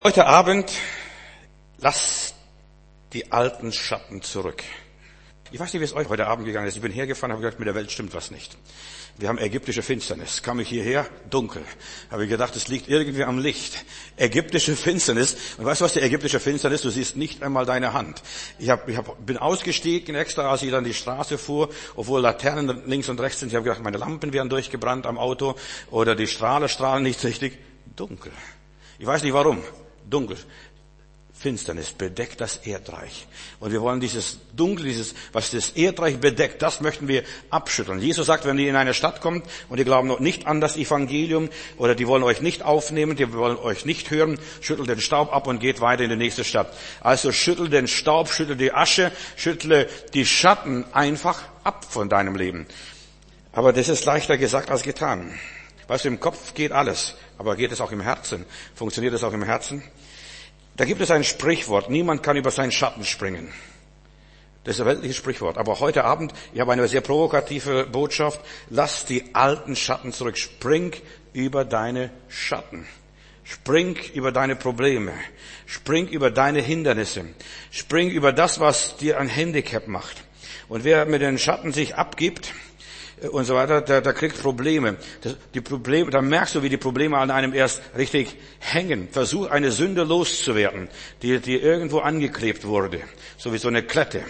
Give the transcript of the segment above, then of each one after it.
Heute Abend, lasst die alten Schatten zurück. Ich weiß nicht, wie es euch heute Abend gegangen ist. Ich bin hergefahren, habe gedacht, mit der Welt stimmt was nicht. Wir haben ägyptische Finsternis. Kam ich hierher, dunkel. Habe ich gedacht, es liegt irgendwie am Licht. Ägyptische Finsternis. Und weißt du, was die ägyptische Finsternis? Du siehst nicht einmal deine Hand. Bin ausgestiegen extra, als ich dann die Straße fuhr, obwohl Laternen links und rechts sind. Ich habe gedacht, meine Lampen wären durchgebrannt am Auto oder die strahlen nicht richtig. Dunkel. Ich weiß nicht warum. Dunkel. Finsternis bedeckt das Erdreich. Und wir wollen dieses Dunkel, was das Erdreich bedeckt, das möchten wir abschütteln. Jesus sagt, wenn ihr in eine Stadt kommt und die glauben noch nicht an das Evangelium oder die wollen euch nicht aufnehmen, die wollen euch nicht hören, schüttelt den Staub ab und geht weiter in die nächste Stadt. Also schüttel den Staub, schüttel die Asche, schüttle die Schatten einfach ab von deinem Leben. Aber das ist leichter gesagt als getan. Weißt du, im Kopf geht alles, aber geht es auch im Herzen? Funktioniert es auch im Herzen? Da gibt es ein Sprichwort, niemand kann über seinen Schatten springen. Das ist ein weltliches Sprichwort. Aber heute Abend, ich habe eine sehr provokative Botschaft, lass die alten Schatten zurück. Spring über deine Schatten. Spring über deine Probleme. Spring über deine Hindernisse. Spring über das, was dir ein Handicap macht. Und wer mit den Schatten sich abgibt, und so weiter, der kriegt Probleme. Da merkst du, wie die Probleme an einem erst richtig hängen. Versuch, eine Sünde loszuwerden, die irgendwo angeklebt wurde. So wie so eine Klette.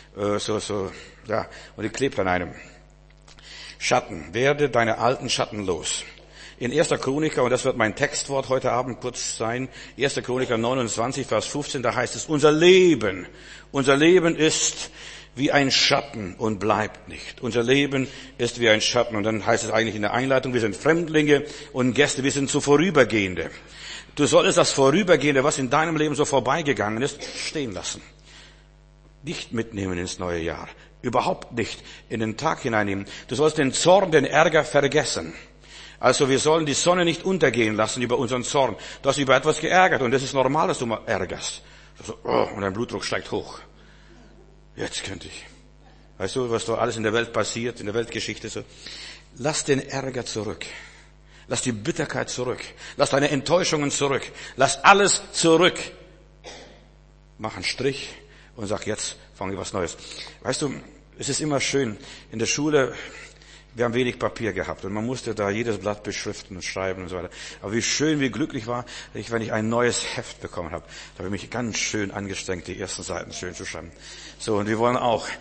Und die klebt an einem. Schatten. Werde deine alten Schatten los. In 1. Chroniker, und das wird mein Textwort heute Abend kurz sein, 1. Chroniker 29, Vers 15, da heißt es, unser Leben ist wie ein Schatten und bleibt nicht. Unser Leben ist wie ein Schatten. Und dann heißt es eigentlich in der Einleitung, wir sind Fremdlinge und Gäste, wir sind so Vorübergehende. Du solltest das Vorübergehende, was in deinem Leben so vorbeigegangen ist, stehen lassen. Nicht mitnehmen ins neue Jahr. Überhaupt nicht in den Tag hineinnehmen. Du sollst den Zorn, den Ärger vergessen. Also wir sollen die Sonne nicht untergehen lassen über unseren Zorn. Du hast über etwas geärgert und das ist normal, dass du mal ärgerst. Und dein Blutdruck steigt hoch. Jetzt könnte ich. Weißt du, was da alles in der Welt passiert, in der Weltgeschichte so? Lass den Ärger zurück. Lass die Bitterkeit zurück. Lass deine Enttäuschungen zurück. Lass alles zurück. Mach einen Strich und sag, jetzt fange ich was Neues. Weißt du, es ist immer schön. In der Schule, wir haben wenig Papier gehabt und man musste da jedes Blatt beschriften und schreiben und so weiter. Aber wie schön, wie glücklich war ich, wenn ich ein neues Heft bekommen habe. Da habe ich mich ganz schön angestrengt, die ersten Seiten schön zu schreiben. So, und wir wollen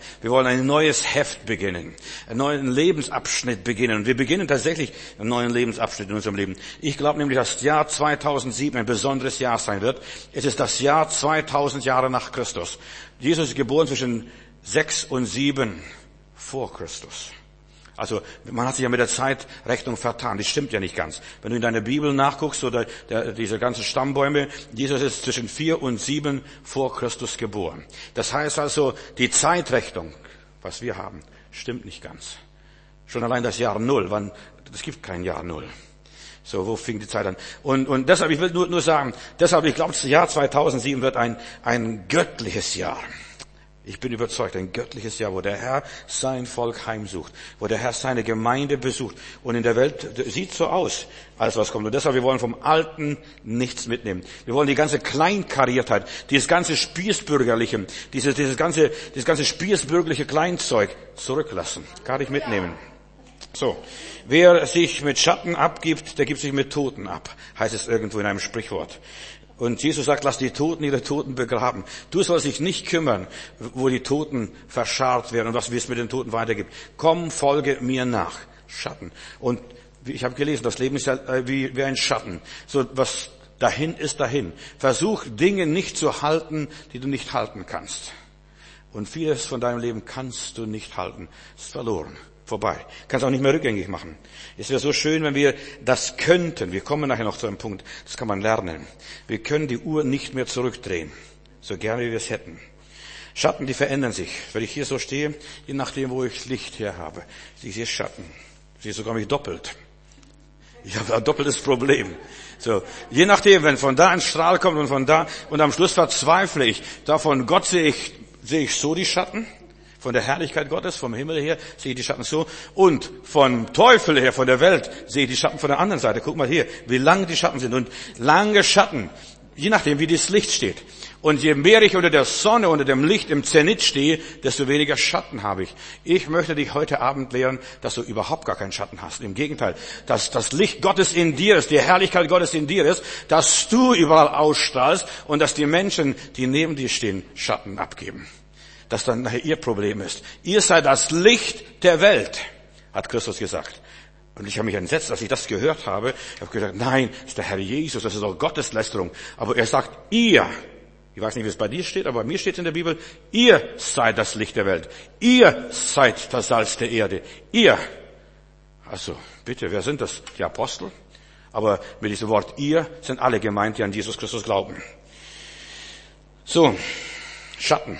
ein neues Heft beginnen, einen neuen Lebensabschnitt beginnen. Und wir beginnen tatsächlich einen neuen Lebensabschnitt in unserem Leben. Ich glaube nämlich, dass das Jahr 2007 ein besonderes Jahr sein wird. Es ist das Jahr 2000 Jahre nach Christus. Jesus ist geboren zwischen 6 und 7 vor Christus. Also man hat sich ja mit der Zeitrechnung vertan. Das stimmt ja nicht ganz. Wenn du in deiner Bibel nachguckst, oder diese ganzen Stammbäume, Jesus ist zwischen 4 und 7 vor Christus geboren. Das heißt also, die Zeitrechnung, was wir haben, stimmt nicht ganz. Schon allein das Jahr Null, es gibt kein Jahr Null. So, wo fing die Zeit an? Und deshalb, ich will nur sagen, ich glaube, das Jahr 2007 wird ein göttliches Jahr. Ich bin überzeugt, ein göttliches Jahr, wo der Herr sein Volk heimsucht, wo der Herr seine Gemeinde besucht. Und in der Welt sieht so aus, als was kommt. Und deshalb, wir wollen vom Alten nichts mitnehmen. Wir wollen die ganze Kleinkariertheit, dieses ganze Spießbürgerliche, dieses ganze spießbürgerliche Kleinzeug zurücklassen. Gar nicht mitnehmen. So. Wer sich mit Schatten abgibt, der gibt sich mit Toten ab, heißt es irgendwo in einem Sprichwort. Und Jesus sagt, lass die Toten ihre Toten begraben. Du sollst dich nicht kümmern, wo die Toten verscharrt werden und wie es mit den Toten weitergeht. Komm, folge mir nach. Schatten. Und ich habe gelesen, das Leben ist ja wie ein Schatten. So, was dahin ist dahin. Versuch, Dinge nicht zu halten, die du nicht halten kannst. Und vieles von deinem Leben kannst du nicht halten. Es ist verloren. Vorbei. Kannst auch nicht mehr rückgängig machen. Es wäre so schön, wenn wir das könnten. Wir kommen nachher noch zu einem Punkt. Das kann man lernen. Wir können die Uhr nicht mehr zurückdrehen. So gerne wie wir es hätten. Schatten, die verändern sich. Wenn ich hier so stehe, je nachdem, wo ich Licht her habe, ich sehe Schatten. Ich sehe sogar mich doppelt. Ich habe ein doppeltes Problem. So, je nachdem, wenn von da ein Strahl kommt und von da, und am Schluss verzweifle ich. Da von Gott sehe ich so die Schatten. Von der Herrlichkeit Gottes, vom Himmel her, sehe ich die Schatten so. Und vom Teufel her, von der Welt, sehe ich die Schatten von der anderen Seite. Guck mal hier, wie lang die Schatten sind. Und lange Schatten, je nachdem, wie das Licht steht. Und je mehr ich unter der Sonne, unter dem Licht im Zenit stehe, desto weniger Schatten habe ich. Ich möchte dich heute Abend lehren, dass du überhaupt gar keinen Schatten hast. Im Gegenteil, dass das Licht Gottes in dir ist, die Herrlichkeit Gottes in dir ist, dass du überall ausstrahlst und dass die Menschen, die neben dir stehen, Schatten abgeben. Dass dann nachher ihr Problem ist. Ihr seid das Licht der Welt, hat Christus gesagt. Und ich habe mich entsetzt, als ich das gehört habe. Ich habe gesagt, nein, das ist der Herr Jesus, das ist doch Gotteslästerung. Aber er sagt, ihr, ich weiß nicht, wie es bei dir steht, aber bei mir steht es in der Bibel, ihr seid das Licht der Welt. Ihr seid das Salz der Erde. Ihr. Also, bitte, wer sind das? Die Apostel? Aber mit diesem Wort ihr sind alle gemeint, die an Jesus Christus glauben. So, Schatten.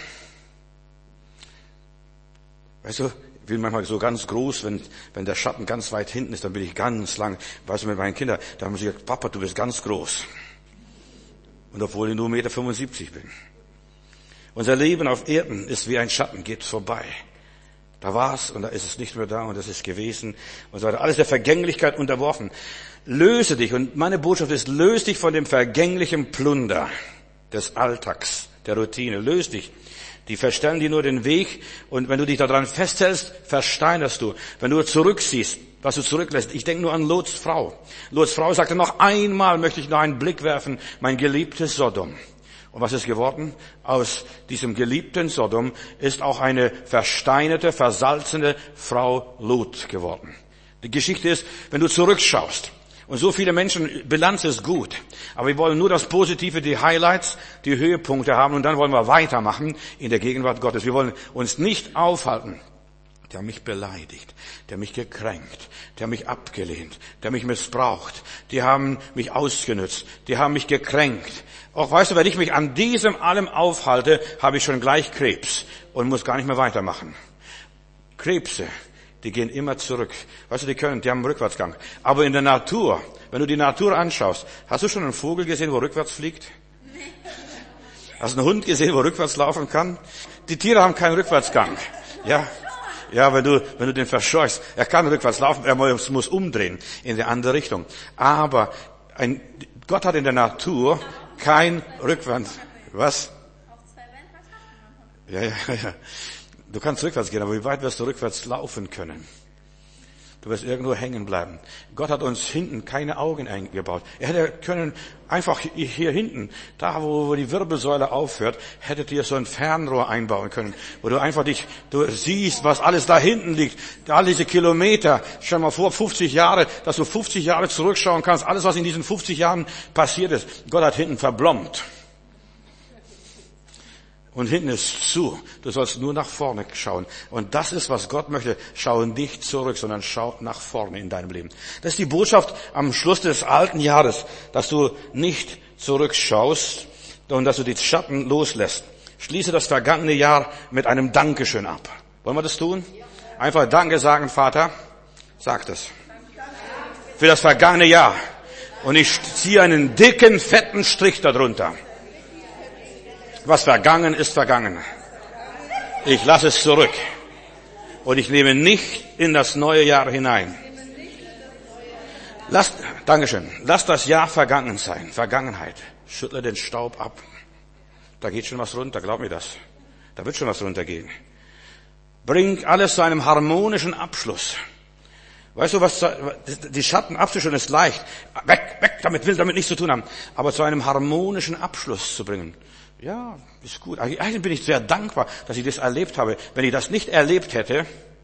Weißt du, ich bin manchmal so ganz groß, wenn der Schatten ganz weit hinten ist, dann bin ich ganz lang. Weißt du, mit meinen Kindern, da haben sie gesagt, Papa, du bist ganz groß. Und obwohl ich nur 1,75 Meter bin. Unser Leben auf Erden ist wie ein Schatten, geht vorbei. Da war's und da ist es nicht mehr da und das ist gewesen und so weiter. Alles der Vergänglichkeit unterworfen. Löse dich, und meine Botschaft ist, löse dich von dem vergänglichen Plunder des Alltags, der Routine. Löse dich. Die verstellen dir nur den Weg, und wenn du dich daran festhältst, versteinerst du. Wenn du zurücksiehst, was du zurücklässt. Ich denke nur an Lots Frau. Lots Frau sagte, noch einmal möchte ich noch einen Blick werfen, mein geliebtes Sodom. Und was ist geworden? Aus diesem geliebten Sodom ist auch eine versteinerte, versalzene Frau Lot geworden. Die Geschichte ist, wenn du zurückschaust, und so viele Menschen, Bilanz ist gut, aber wir wollen nur das Positive, die Highlights, die Höhepunkte haben, und dann wollen wir weitermachen in der Gegenwart Gottes. Wir wollen uns nicht aufhalten. Der mich beleidigt, der mich gekränkt, der mich abgelehnt, der mich missbraucht, die haben mich ausgenutzt, die haben mich gekränkt. Auch weißt du, wenn ich mich an diesem allem aufhalte, habe ich schon gleich Krebs und muss gar nicht mehr weitermachen. Krebse, die gehen immer zurück. Weißt du, die haben einen Rückwärtsgang. Aber in der Natur, wenn du die Natur anschaust, hast du schon einen Vogel gesehen, wo rückwärts fliegt? Hast du einen Hund gesehen, wo rückwärts laufen kann? Die Tiere haben keinen Rückwärtsgang. Ja, wenn du den verscheuchst, er kann rückwärts laufen, er muss umdrehen in die andere Richtung. Aber Gott hat in der Natur kein Rückwärts. Was? Ja. Du kannst rückwärts gehen, aber wie weit wirst du rückwärts laufen können? Du wirst irgendwo hängen bleiben. Gott hat uns hinten keine Augen eingebaut. Er hätte können einfach hier hinten, da wo die Wirbelsäule aufhört, hättet ihr so ein Fernrohr einbauen können, wo du einfach du siehst, was alles da hinten liegt. All diese Kilometer, stell mal vor, 50 Jahre, dass du 50 Jahre zurückschauen kannst, alles was in diesen 50 Jahren passiert ist. Gott hat hinten verblombt. Und hinten ist zu. Du sollst nur nach vorne schauen. Und das ist, was Gott möchte. Schau nicht zurück, sondern schau nach vorne in deinem Leben. Das ist die Botschaft am Schluss des alten Jahres, dass du nicht zurückschaust und dass du die Schatten loslässt. Schließe das vergangene Jahr mit einem Dankeschön ab. Wollen wir das tun? Einfach Danke sagen, Vater. Sag das. Für das vergangene Jahr. Und ich ziehe einen dicken, fetten Strich darunter. Was vergangen ist, vergangen. Ich lasse es zurück. Und ich nehme nicht in das neue Jahr hinein. Dankeschön. Lass das Jahr vergangen sein. Vergangenheit. Schüttle den Staub ab. Da geht schon was runter, glaub mir das. Da wird schon was runtergehen. Bring alles zu einem harmonischen Abschluss. Weißt du, was die Schatten abzuschütteln ist leicht. Weg, damit will damit nichts zu tun haben. Aber zu einem harmonischen Abschluss zu bringen. Ja, ist gut. Eigentlich bin ich sehr dankbar, dass ich das erlebt habe. Wenn ich das nicht erlebt hätte,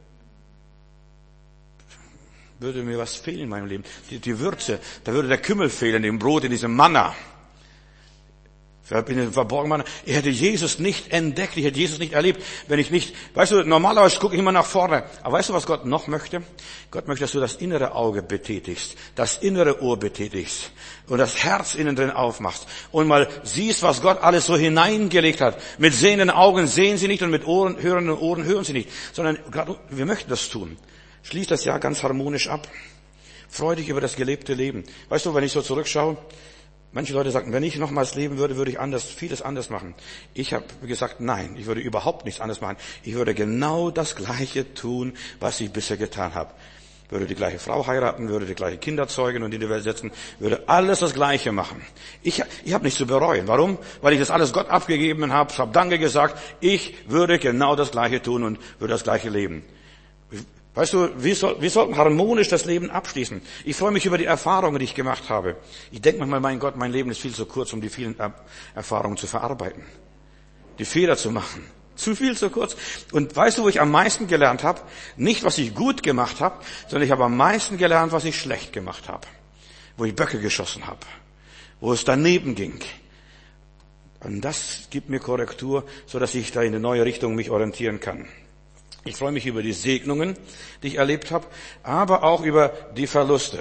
würde mir was fehlen in meinem Leben. Die Würze, da würde der Kümmel fehlen, dem Brot, in diesem Manna. In dem verborgenen Manna. Ich hätte Jesus nicht entdeckt, ich hätte Jesus nicht erlebt, wenn ich nicht, weißt du, normalerweise gucke ich immer nach vorne. Aber weißt du, was Gott noch möchte? Gott möchte, dass du das innere Auge betätigst, das innere Ohr betätigst und das Herz innen drin aufmachst und mal siehst, was Gott alles so hineingelegt hat. Mit sehenden Augen sehen sie nicht und mit hörenden Ohren hören sie nicht, sondern wir möchten das tun. Schließ das Jahr ganz harmonisch ab. Freu dich über das gelebte Leben. Weißt du, wenn ich so zurückschaue, manche Leute sagen, wenn ich nochmals leben würde, würde ich vieles anders machen. Ich habe gesagt, nein, ich würde überhaupt nichts anders machen. Ich würde genau das Gleiche tun, was ich bisher getan habe. würde die gleiche Frau heiraten, würde die gleiche Kinder zeugen und in die Welt setzen, würde alles das Gleiche machen. Ich habe nichts zu bereuen. Warum? Weil ich das alles Gott abgegeben habe, habe Danke gesagt. Ich würde genau das Gleiche tun und würde das Gleiche leben. Weißt du, wir sollten harmonisch das Leben abschließen. Ich freue mich über die Erfahrungen, die ich gemacht habe. Ich denke manchmal, mein Gott, mein Leben ist viel zu kurz, um die vielen Erfahrungen zu verarbeiten. Die Fehler zu machen. Zu viel, zu kurz. Und weißt du, wo ich am meisten gelernt habe? Nicht, was ich gut gemacht habe, sondern ich habe am meisten gelernt, was ich schlecht gemacht habe. Wo ich Böcke geschossen habe. Wo es daneben ging. Und das gibt mir Korrektur, so dass ich da in eine neue Richtung mich orientieren kann. Ich freue mich über die Segnungen, die ich erlebt habe, aber auch über die Verluste.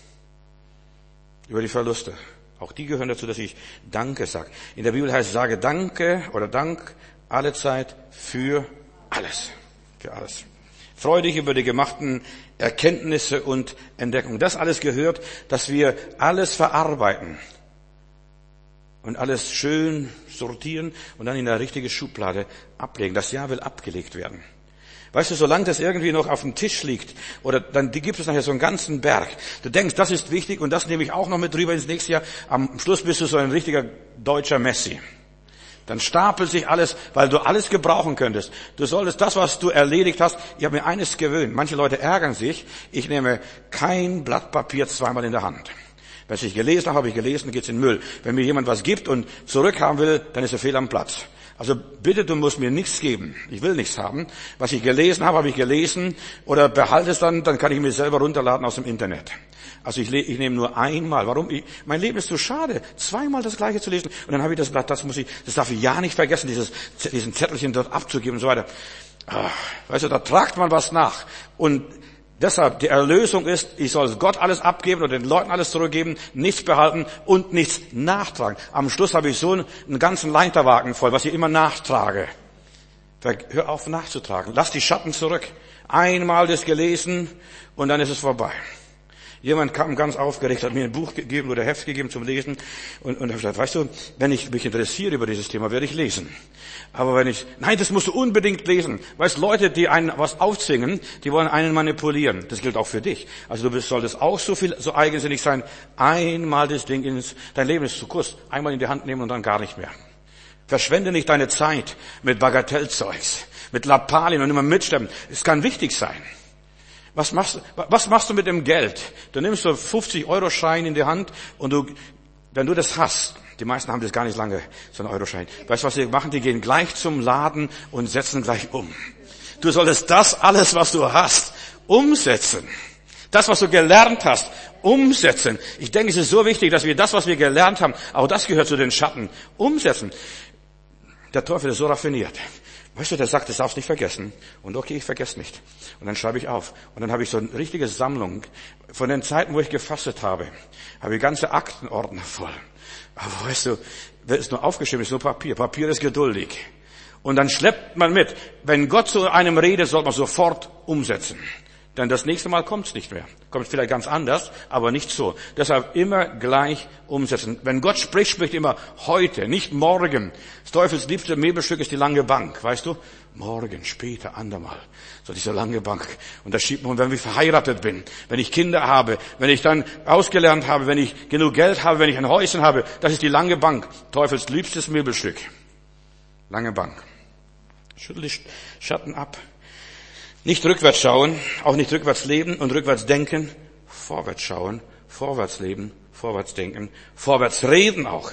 Über die Verluste. Auch die gehören dazu, dass ich Danke sage. In der Bibel heißt es, sage Danke oder Dank alle Zeit für alles. Für alles. Freue dich über die gemachten Erkenntnisse und Entdeckungen. Das alles gehört, dass wir alles verarbeiten und alles schön sortieren und dann in eine richtige Schublade ablegen. Das Jahr will abgelegt werden. Weißt du, solange das irgendwie noch auf dem Tisch liegt, oder dann gibt es nachher so einen ganzen Berg. Du denkst, das ist wichtig und das nehme ich auch noch mit drüber ins nächste Jahr. Am Schluss bist du so ein richtiger deutscher Messi. Dann stapelt sich alles, weil du alles gebrauchen könntest. Du solltest das, was du erledigt hast, ich habe mir eines gewöhnt. Manche Leute ärgern sich, ich nehme kein Blatt Papier zweimal in der Hand. Was ich gelesen habe, habe ich gelesen, geht's in den Müll. Wenn mir jemand was gibt und zurückhaben will, dann ist er fehl am Platz. Also bitte, du musst mir nichts geben. Ich will nichts haben. Was ich gelesen habe, habe ich gelesen. Oder behalte es dann kann ich mir selber runterladen aus dem Internet. Also ich nehme nur einmal. Warum? Mein Leben ist so schade, zweimal das Gleiche zu lesen. Und dann habe ich das Blatt, das darf ich ja nicht vergessen, diesen Zettelchen dort abzugeben und so weiter. Weißt du, da tragt man was nach. Und deshalb, die Erlösung ist, ich soll Gott alles abgeben oder den Leuten alles zurückgeben, nichts behalten und nichts nachtragen. Am Schluss habe ich so einen ganzen Leiterwagen voll, was ich immer nachtrage. Hör auf nachzutragen. Lass die Schatten zurück. Einmal das gelesen und dann ist es vorbei. Jemand kam ganz aufgeregt, hat mir ein Buch gegeben oder Heft gegeben zum Lesen und hat gesagt, weißt du, wenn ich mich interessiere über dieses Thema, werde ich lesen. Aber nein, das musst du unbedingt lesen. Weißt, Leute, die einen was aufzwingen, die wollen einen manipulieren. Das gilt auch für dich. Also du solltest auch so eigensinnig sein. Einmal das Ding dein Leben ist zu kurz. Einmal in die Hand nehmen und dann gar nicht mehr. Verschwende nicht deine Zeit mit Bagatellzeugs, mit Lappalien und immer mitschleppen. Es kann wichtig sein. Was machst du mit dem Geld? Du nimmst so 50-Euro-Schein in die Hand und wenn du das hast, die meisten haben das gar nicht lange, so einen Euroschein. Weißt du, was sie machen? Die gehen gleich zum Laden und setzen gleich um. Du solltest das alles, was du hast, umsetzen. Das, was du gelernt hast, umsetzen. Ich denke, es ist so wichtig, dass wir das, was wir gelernt haben, auch das gehört zu den Schatten, umsetzen. Der Teufel ist so raffiniert. Weißt du, der sagt, das darfst du nicht vergessen. Und okay, ich vergesse nicht. Und dann schreibe ich auf. Und dann habe ich so eine richtige Sammlung. Von den Zeiten, wo ich gefastet habe ich ganze Aktenordner voll. Aber weißt du, wer ist nur aufgeschrieben, ist nur Papier. Papier ist geduldig. Und dann schleppt man mit. Wenn Gott zu einem redet, soll man sofort umsetzen. Denn das nächste Mal kommt es nicht mehr. Kommt vielleicht ganz anders, aber nicht so. Deshalb immer gleich umsetzen. Wenn Gott spricht, spricht immer heute, nicht morgen. Das Teufels liebste Möbelstück ist die lange Bank, weißt du? Morgen, später, andermal. So diese lange Bank. Und das schiebt man, wenn ich verheiratet bin, wenn ich Kinder habe, wenn ich dann ausgelernt habe, wenn ich genug Geld habe, wenn ich ein Häuschen habe, das ist die lange Bank. Teufels liebstes Möbelstück. Lange Bank. Schüttel die Schatten ab. Nicht rückwärts schauen, auch nicht rückwärts leben und rückwärts denken. Vorwärts schauen, vorwärts leben, vorwärts denken, vorwärts reden auch.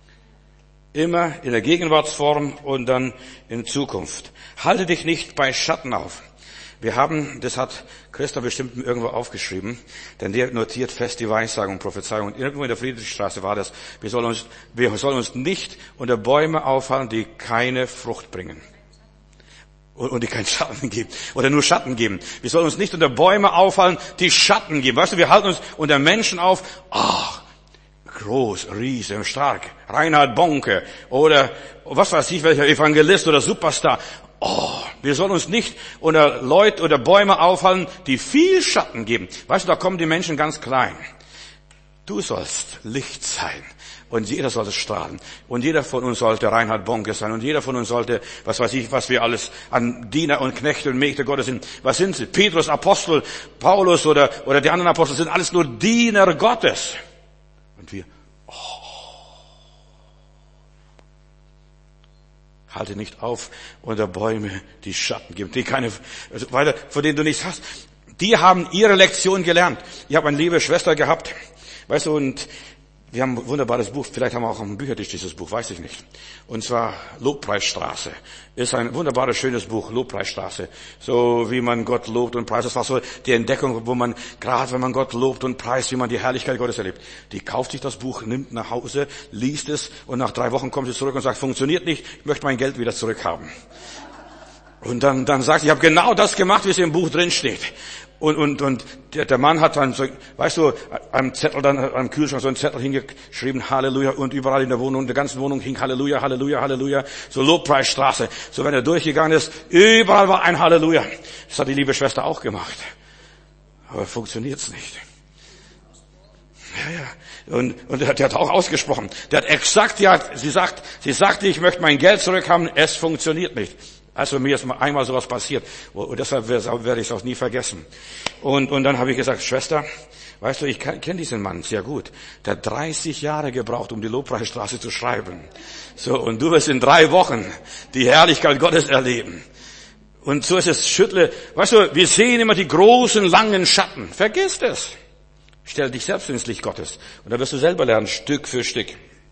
Immer in der Gegenwartsform und dann in Zukunft. Halte dich nicht bei Schatten auf. Das hat Christa bestimmt irgendwo aufgeschrieben, denn der notiert fest die Weissagung und Prophezeiung. Und irgendwo in der Friedrichstraße war das, wir sollen uns nicht unter Bäume aufhalten, die keine Frucht bringen. Und die keinen Schatten geben. Oder nur Schatten geben. Wir sollen uns nicht unter Bäume aufhalten, die Schatten geben. Weißt du, wir halten uns unter Menschen auf. Groß, riesig, stark. Reinhard Bonke. Oder was weiß ich, welcher Evangelist oder Superstar. Wir sollen uns nicht unter Leute oder Bäume aufhalten, die viel Schatten geben. Weißt du, da kommen die Menschen ganz klein. Du sollst Licht sein. Und jeder sollte strahlen. Und jeder von uns sollte Reinhard Bonke sein. Und jeder von uns sollte, was weiß ich, was wir alles an Diener und Knechte und Mägde Gottes sind. Was sind sie? Petrus, Apostel, Paulus oder die anderen Apostel sind alles nur Diener Gottes. Und wir, halte nicht auf unter Bäume, die Schatten geben, die keine, also weiter, von denen du nichts hast. Die haben ihre Lektion gelernt. Ich habe eine liebe Schwester gehabt, weißt du, und wir haben ein wunderbares Buch, vielleicht haben wir auch am Büchertisch dieses Buch, weiß ich nicht. Und zwar Lobpreisstraße. Ist ein wunderbares, schönes Buch, Lobpreisstraße. So wie man Gott lobt und preist. Das war so die Entdeckung, wo man, gerade wenn man Gott lobt und preist, wie man die Herrlichkeit Gottes erlebt. Die kauft sich das Buch, nimmt nach Hause, liest es und nach 3 Wochen kommt sie zurück und sagt, funktioniert nicht, ich möchte mein Geld wieder zurückhaben. Und dann sagt sie, ich habe genau das gemacht, wie es im Buch drin steht. Und der Mann hat dann so, weißt du, am Zettel dann, am Kühlschrank so einen Zettel hingeschrieben, Halleluja, und überall in der Wohnung, in der ganzen Wohnung hing Halleluja, Halleluja, Halleluja, so Lobpreisstraße. So wenn er durchgegangen ist, überall war ein Halleluja. Das hat die liebe Schwester auch gemacht. Aber funktioniert's nicht. Ja. Und der hat auch ausgesprochen. Der hat exakt, sie sagte, ich möchte mein Geld zurückhaben, es funktioniert nicht. Also mir ist mal einmal sowas passiert. Und deshalb werde ich es auch nie vergessen. Und dann habe ich gesagt, Schwester, weißt du, ich kenne diesen Mann sehr gut. Der hat 30 Jahre gebraucht, um die Lobpreisstraße zu schreiben. So, und du wirst in 3 Wochen die Herrlichkeit Gottes erleben. Und so ist es, weißt du, wir sehen immer die großen, langen Schatten. Vergiss das. Stell dich selbst ins Licht Gottes. Und dann wirst du selber lernen, Stück für Stück.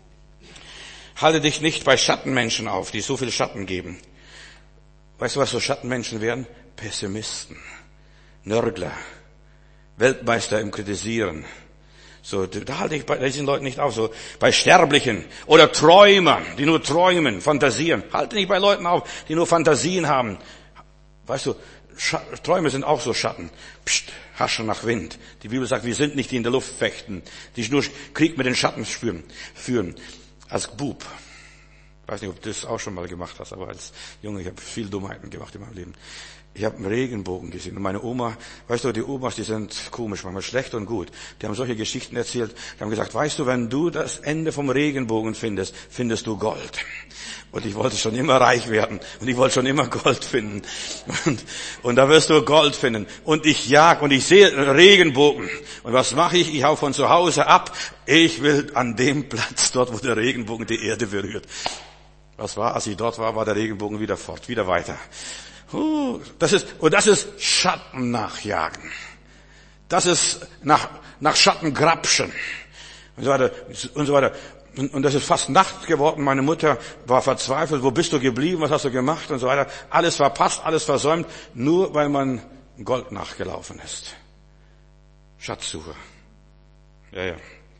Halte dich nicht bei Schattenmenschen auf, die so viel Schatten geben. Weißt du, was so Schattenmenschen wären? Pessimisten, Nörgler, Weltmeister im Kritisieren. So, da halte ich bei diesen Leuten nicht auf. So, bei Sterblichen oder Träumern, die nur träumen, fantasieren. Halte nicht bei Leuten auf, die nur Fantasien haben. Weißt du, Träume sind auch so Schatten. Psst, haschen nach Wind. Die Bibel sagt, wir sind nicht die in der Luft fechten, die nur Krieg mit den Schatten führen. Als Bub. Ich weiß nicht, ob du das auch schon mal gemacht hast, aber als Junge, ich habe viel Dummheiten gemacht in meinem Leben. Ich habe einen Regenbogen gesehen. Und meine Oma, weißt du, die Omas, die sind komisch, manchmal schlecht und gut. Die haben solche Geschichten erzählt. Die haben gesagt, weißt du, wenn du das Ende vom Regenbogen findest, findest du Gold. Und ich wollte schon immer reich werden. Und ich wollte schon immer Gold finden. Und da wirst du Gold finden. Und ich jag und ich sehe Regenbogen. Und was mache ich? Ich hau von zu Hause ab. Ich will an dem Platz, dort wo der Regenbogen die Erde berührt. Was war, als ich dort war der Regenbogen wieder fort, wieder weiter. Das ist Schatten nachjagen. Das ist nach Schatten grapschen. Und so weiter, und so weiter. Und das ist fast Nacht geworden. Meine Mutter war verzweifelt. Wo bist du geblieben? Was hast du gemacht? Und so weiter. Alles verpasst, alles versäumt. Nur weil man Gold nachgelaufen ist. Schatzsucher. Ja.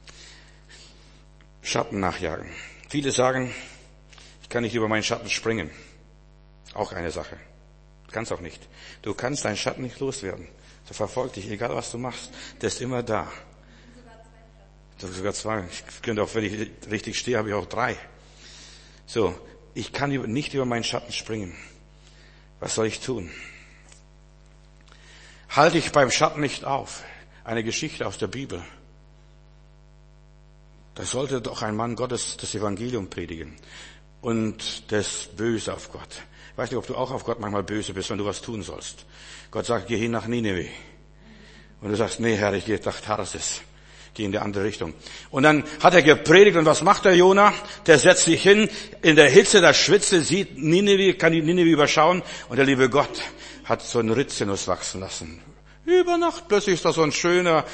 Schatten nachjagen. Viele sagen, ich kann nicht über meinen Schatten springen. Auch eine Sache. Du kannst auch nicht. Du kannst deinen Schatten nicht loswerden. Der verfolgt dich, egal was du machst. Der ist immer da. Sogar 2. Ich könnte auch, wenn ich richtig stehe, habe ich auch 3. So, ich kann nicht über meinen Schatten springen. Was soll ich tun? Halte ich beim Schatten nicht auf. Eine Geschichte aus der Bibel. Da sollte doch ein Mann Gottes das Evangelium predigen. Und das Böse auf Gott. Ich weiß nicht, ob du auch auf Gott manchmal böse bist, wenn du was tun sollst. Gott sagt, geh hin nach Nineveh. Und du sagst, nee, Herr, ich gehe nach Tarsis. Geh in die andere Richtung. Und dann hat er gepredigt, und was macht der Jona? Der setzt sich hin, in der Hitze, der Schwitze, sieht Nineveh, kann die Nineveh überschauen, und der liebe Gott hat so einen Rizinus wachsen lassen. Über Nacht plötzlich ist da so ein schönes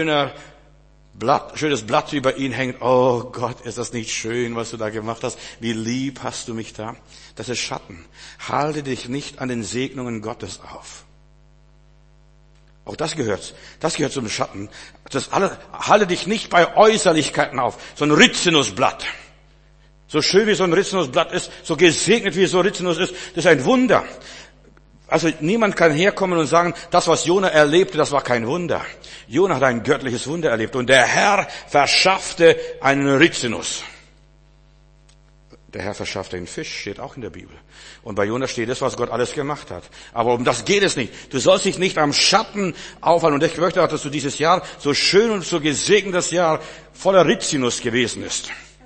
Blatt über ihn hängt. Oh Gott, ist das nicht schön, was du da gemacht hast? Wie lieb hast du mich da? Das ist Schatten. Halte dich nicht an den Segnungen Gottes auf. Auch das gehört zum Schatten. Halte dich nicht bei Äußerlichkeiten auf. So ein Rizinusblatt. So schön wie so ein Rizinusblatt ist, so gesegnet wie so ein Rizinus ist, das ist ein Wunder. Also niemand kann herkommen und sagen, das, was Jona erlebte, das war kein Wunder. Jona hat ein göttliches Wunder erlebt und der Herr verschaffte einen Rizinus. Der Herr verschaffte einen Fisch, steht auch in der Bibel. Und bei Jona steht es, was Gott alles gemacht hat. Aber um das geht es nicht. Du sollst dich nicht am Schatten aufhalten. Und ich möchte auch, dass du dieses Jahr so schön und so gesegnetes Jahr voller Rizinus gewesen ist.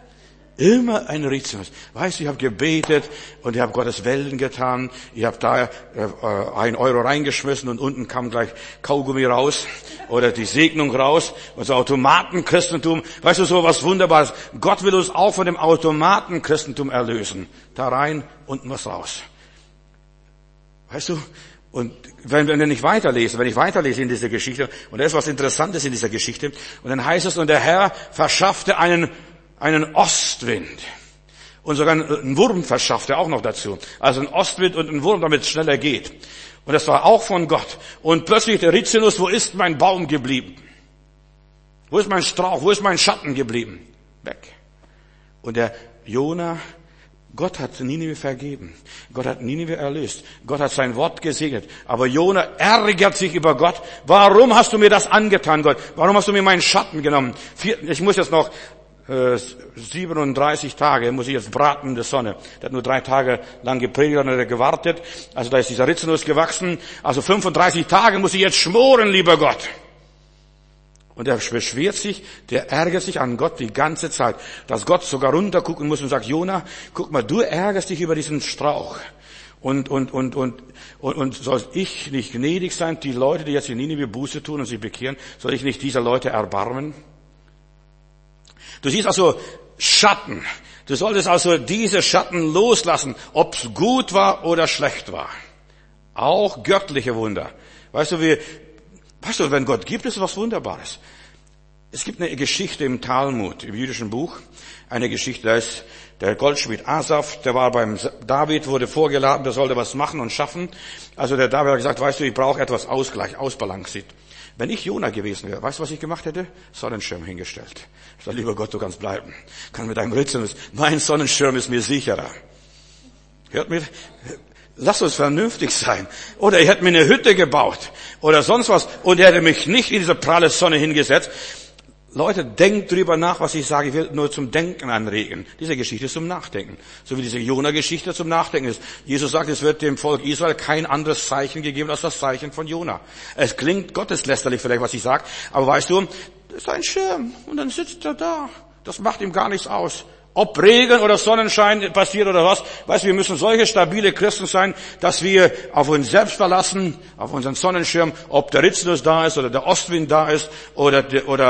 Immer ein Rizinus. Weißt du, ich habe gebetet und ich habe Gottes Willen getan. Ich habe da 1 Euro reingeschmissen und unten kam gleich Kaugummi raus oder die Segnung raus. Und so Automatenchristentum. Weißt du, so was Wunderbares. Gott will uns auch von dem Automatenchristentum erlösen. Da rein, unten was raus. Weißt du? Und wenn ich weiterlese in dieser Geschichte, und da ist was Interessantes in dieser Geschichte, und dann heißt es, und der Herr verschaffte einen Ostwind. Und sogar einen Wurm verschafft er auch noch dazu. Also ein Ostwind und ein Wurm, damit es schneller geht. Und das war auch von Gott. Und plötzlich der Rizinus, wo ist mein Baum geblieben? Wo ist mein Strauch? Wo ist mein Schatten geblieben? Weg. Und der Jona, Gott hat Ninive vergeben. Gott hat Ninive erlöst. Gott hat sein Wort gesegnet. Aber Jona ärgert sich über Gott. Warum hast du mir das angetan, Gott? Warum hast du mir meinen Schatten genommen? Ich muss jetzt noch 37 Tage muss ich jetzt braten in der Sonne. Der hat nur 3 Tage lang gepredigt und hat gewartet. Also da ist dieser Rizinus gewachsen. Also 35 Tage muss ich jetzt schmoren, lieber Gott. Und er beschwert sich, der ärgert sich an Gott die ganze Zeit. Dass Gott sogar runtergucken muss und sagt, Jona, guck mal, du ärgerst dich über diesen Strauch. Und soll ich nicht gnädig sein, die Leute, die jetzt in Ninive Buße tun und sich bekehren, soll ich nicht diese Leute erbarmen? Du siehst also Schatten. Du solltest also diese Schatten loslassen, ob's gut war oder schlecht war. Auch göttliche Wunder. Weißt du, wenn Gott gibt, ist es was Wunderbares. Es gibt eine Geschichte im Talmud, im jüdischen Buch. Eine Geschichte, da ist der Goldschmied Asaf, der war beim David, wurde vorgeladen, der sollte was machen und schaffen. Also der David hat gesagt, weißt du, ich brauche etwas Ausgleich, ausbalanciert. Wenn ich Jona gewesen wäre, weißt du, was ich gemacht hätte? Sonnenschirm hingestellt. Ich sage, lieber Gott, du kannst bleiben. Kann mit deinem Rizinus. Mein Sonnenschirm ist mir sicherer. Hört mir, lass uns vernünftig sein. Oder ich hätte mir eine Hütte gebaut. Oder sonst was. Und er hätte mich nicht in diese pralle Sonne hingesetzt. Leute, denkt drüber nach, was ich sage. Ich will nur zum Denken anregen. Diese Geschichte ist zum Nachdenken. So wie diese Jona-Geschichte zum Nachdenken ist. Jesus sagt, es wird dem Volk Israel kein anderes Zeichen gegeben als das Zeichen von Jona. Es klingt gotteslästerlich vielleicht, was ich sage. Aber weißt du, das ist ein Schirm. Und dann sitzt er da. Das macht ihm gar nichts aus. Ob Regen oder Sonnenschein passiert oder was. Weißt du, wir müssen solche stabile Christen sein, dass wir auf uns selbst verlassen, auf unseren Sonnenschirm, ob der Rizinus da ist oder der Ostwind da ist oder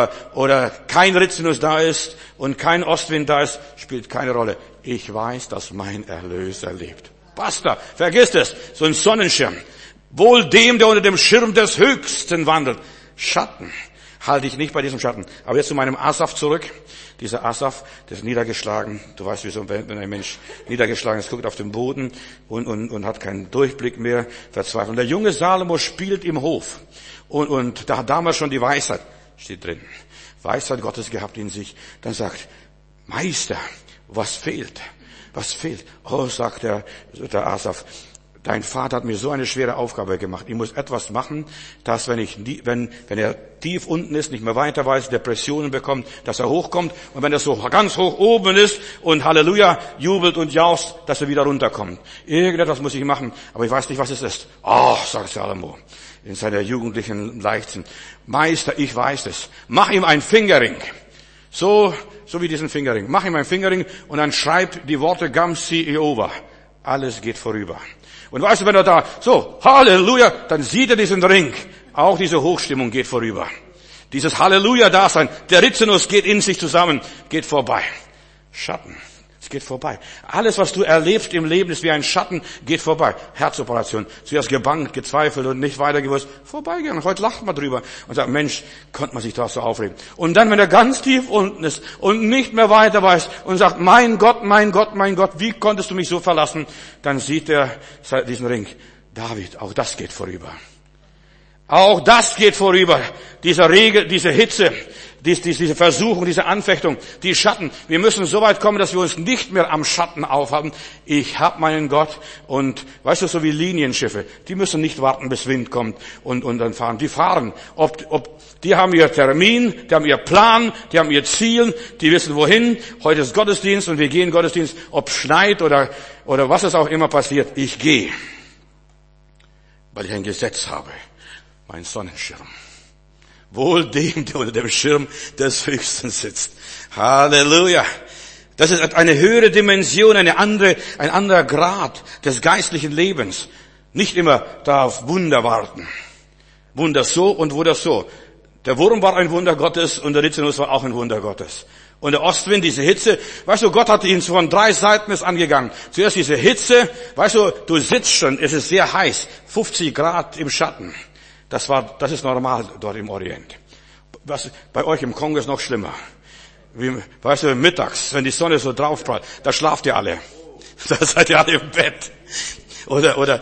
kein Rizinus da ist und kein Ostwind da ist, spielt keine Rolle. Ich weiß, dass mein Erlöser lebt. Basta, vergiss es. So ein Sonnenschirm. Wohl dem, der unter dem Schirm des Höchsten wandelt. Schatten halte ich nicht bei diesem Schatten. Aber jetzt zu meinem Asaf zurück. Dieser Asaf, der ist niedergeschlagen. Du weißt, wieso, wenn ein Mensch niedergeschlagen ist, guckt auf den Boden und hat keinen Durchblick mehr, verzweifelt. Und der junge Salomo spielt im Hof. Und da hat damals schon die Weisheit, steht drin, Weisheit Gottes gehabt in sich. Dann sagt, Meister, was fehlt? Was fehlt? Oh, sagt der Asaf, dein Vater hat mir so eine schwere Aufgabe gemacht. Ich muss etwas machen, dass wenn er tief unten ist, nicht mehr weiter weiß, Depressionen bekommt, dass er hochkommt. Und wenn er so ganz hoch oben ist und Halleluja jubelt und jauchzt, dass er wieder runterkommt. Irgendetwas muss ich machen, aber ich weiß nicht, was es ist. Oh, sagt Salomo in seiner jugendlichen Leichtsinn. Meister, ich weiß es. Mach ihm ein Fingerring. So wie diesen Fingerring. Mach ihm ein Fingerring und dann schreib die Worte Gam Si Jehova. Alles geht vorüber. Und weißt du, wenn er da, so, Halleluja, dann sieht er diesen Ring. Auch diese Hochstimmung geht vorüber. Dieses Halleluja-Dasein, der Rizinus geht in sich zusammen, geht vorbei. Schatten, es geht vorbei. Alles, was du erlebst im Leben, ist wie ein Schatten, geht vorbei. Herzoperation, zuerst gebangt, gezweifelt und nicht weiter gewusst, vorbeigegangen. Heute lacht man drüber und sagt, Mensch, konnte man sich da so aufregen. Und dann, wenn er ganz tief unten ist und nicht mehr weiter weiß und sagt, mein Gott, mein Gott, mein Gott, wie konntest du mich so verlassen? Dann sieht er diesen Ring. David, auch das geht vorüber. Auch das geht vorüber. Diese Regel, diese Hitze, diese Versuchung, diese Anfechtung, die Schatten. Wir müssen so weit kommen, dass wir uns nicht mehr am Schatten aufhalten. Ich hab meinen Gott und, weißt du, so wie Linienschiffe. Die müssen nicht warten, bis Wind kommt und dann fahren. Die fahren. Die haben ihr Termin, die haben ihr Plan, die haben ihr Ziel, die wissen wohin. Heute ist Gottesdienst und wir gehen Gottesdienst, ob schneit oder was es auch immer passiert. Ich gehe, weil ich ein Gesetz habe. Mein Sonnenschirm. Wohl dem, der unter dem Schirm des Höchsten sitzt. Halleluja. Das ist eine höhere Dimension, ein anderer Grad des geistlichen Lebens. Nicht immer da auf Wunder warten. Wunder so und Wunder so. Der Wurm war ein Wunder Gottes und der Rizinus war auch ein Wunder Gottes. Und der Ostwind, diese Hitze, weißt du, Gott hat ihn von 3 Seiten ist angegangen. Zuerst diese Hitze, weißt du sitzt schon, es ist sehr heiß, 50 Grad im Schatten. Das ist normal dort im Orient. Bei euch im Kongo ist noch schlimmer. Weißt du, mittags, wenn die Sonne so draufprallt, da schlaft ihr alle. Da seid ihr alle im Bett. Oder,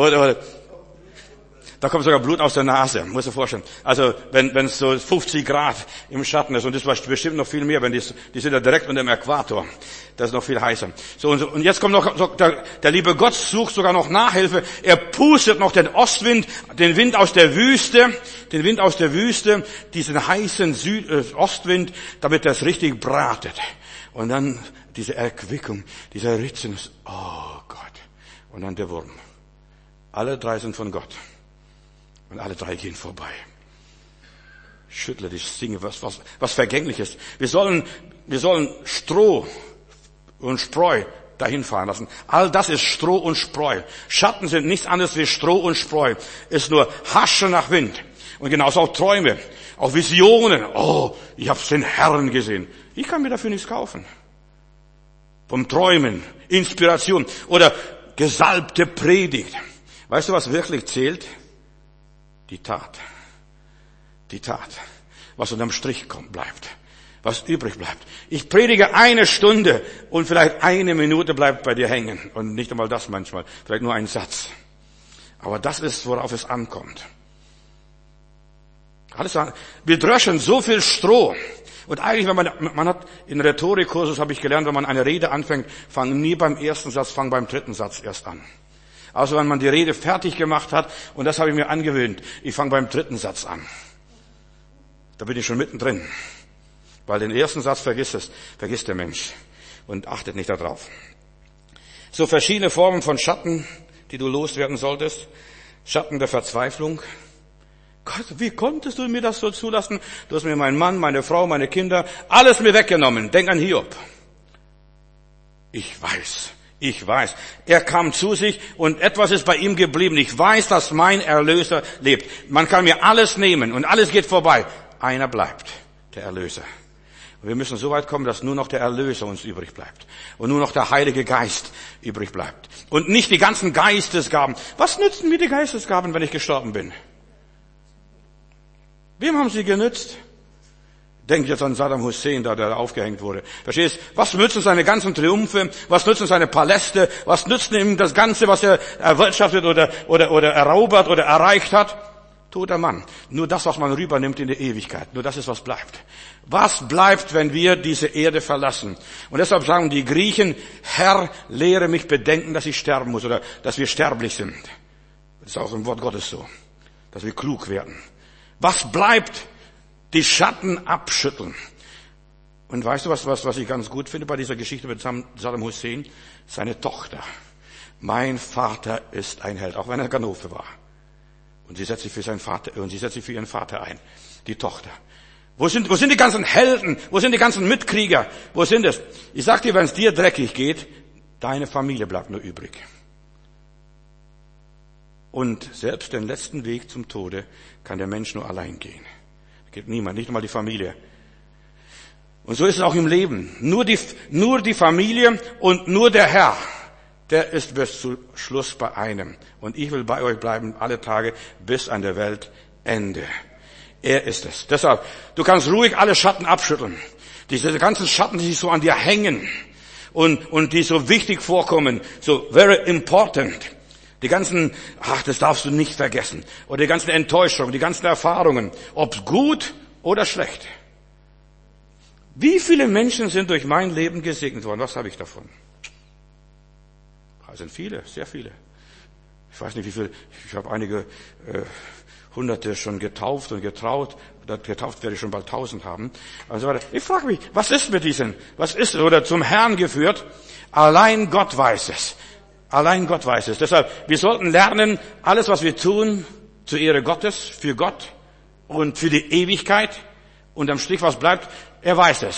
da kommt sogar Blut aus der Nase, muss ich vorstellen. Also, wenn es so 50 Grad im Schatten ist, und das war bestimmt noch viel mehr, die sind ja direkt unter dem Äquator. Das ist noch viel heißer. So, und jetzt kommt noch, der liebe Gott sucht sogar noch Nachhilfe. Er pustet noch den Ostwind, den Wind aus der Wüste, diesen heißen Ostwind, damit das richtig bratet. Und dann diese Erquickung, dieser Rizinus, oh Gott. Und dann der Wurm. Alle 3 sind von Gott. Und alle 3 gehen vorbei. Schüttle dich, singe was Vergängliches. Wir sollen Stroh und Spreu dahin fahren lassen. All das ist Stroh und Spreu. Schatten sind nichts anderes wie Stroh und Spreu. Ist nur Hasche nach Wind. Und genauso auch Träume, auch Visionen. Oh, ich habe den Herrn gesehen. Ich kann mir dafür nichts kaufen. Vom Träumen, Inspiration oder gesalbte Predigt. Weißt du, was wirklich zählt? Die Tat. Was unterm Strich bleibt. Was übrig bleibt. Ich predige 1 Stunde und vielleicht 1 Minute bleibt bei dir hängen. Und nicht einmal das manchmal. Vielleicht nur ein Satz. Aber das ist, worauf es ankommt. Wir dröschen so viel Stroh. Und eigentlich, wenn man hat, in Rhetorikkursus habe ich gelernt, wenn man eine Rede anfängt, fang nie beim ersten Satz, fang beim 3. Satz erst an. Also wenn man die Rede fertig gemacht hat, und das habe ich mir angewöhnt, ich fange beim 3. Satz an. Da bin ich schon mittendrin. Weil den ersten Satz vergisst der Mensch und achtet nicht darauf. So verschiedene Formen von Schatten, die du loswerden solltest. Schatten der Verzweiflung. Gott, wie konntest du mir das so zulassen? Du hast mir meinen Mann, meine Frau, meine Kinder, alles mir weggenommen. Denk an Hiob. Ich weiß. Er kam zu sich und etwas ist bei ihm geblieben. Ich weiß, dass mein Erlöser lebt. Man kann mir alles nehmen und alles geht vorbei. Einer bleibt, der Erlöser. Und wir müssen so weit kommen, dass nur noch der Erlöser uns übrig bleibt. Und nur noch der Heilige Geist übrig bleibt. Und nicht die ganzen Geistesgaben. Was nützen mir die Geistesgaben, wenn ich gestorben bin? Wem haben sie genützt? Denk jetzt an Saddam Hussein, der aufgehängt wurde. Verstehst? Was nützen seine ganzen Triumphe? Was nützen seine Paläste? Was nützt ihm das Ganze, was er erwirtschaftet oder erobert oder erreicht hat? Toter Mann. Nur das, was man rübernimmt in die Ewigkeit. Nur das ist, was bleibt. Was bleibt, wenn wir diese Erde verlassen? Und deshalb sagen die Griechen, Herr, lehre mich bedenken, dass ich sterben muss oder dass wir sterblich sind. Das ist auch im Wort Gottes so. Dass wir klug werden. Was bleibt? Die Schatten abschütteln. Und weißt du, was ich ganz gut finde bei dieser Geschichte mit Saddam Hussein? Seine Tochter. Mein Vater ist ein Held, auch wenn er Ganove war. Und sie setzt sich für seinen Vater, und sie setzt sich für ihren Vater ein. Die Tochter. Wo sind die ganzen Helden? Wo sind die ganzen Mitkrieger? Wo sind es? Ich sag dir, wenn es dir dreckig geht, deine Familie bleibt nur übrig. Und selbst den letzten Weg zum Tode kann der Mensch nur allein gehen. Geht niemand, nicht einmal die Familie. Und so ist es auch im Leben. Nur die Familie und nur der Herr, der ist bis zu Schluss bei einem. Und ich will bei euch bleiben alle Tage bis an der Weltende. Er ist es. Deshalb, du kannst ruhig alle Schatten abschütteln. Diese ganzen Schatten, die so an dir hängen und die so wichtig vorkommen, so very important. Die ganzen, das darfst du nicht vergessen. Oder die ganzen Enttäuschungen, die ganzen Erfahrungen. Ob gut oder schlecht. Wie viele Menschen sind durch mein Leben gesegnet worden? Was habe ich davon? Das sind viele, sehr viele. Ich weiß nicht, wie viel. Ich habe einige Hunderte schon getauft und getraut. Getauft werde ich schon bald 1000 haben. Also ich frage mich, was ist mit diesen? Was ist oder zum Herrn geführt? Allein Gott weiß es. Allein Gott weiß es. Deshalb, wir sollten lernen, alles, was wir tun, zur Ehre Gottes, für Gott und für die Ewigkeit. Und am Strich, was bleibt, er weiß es.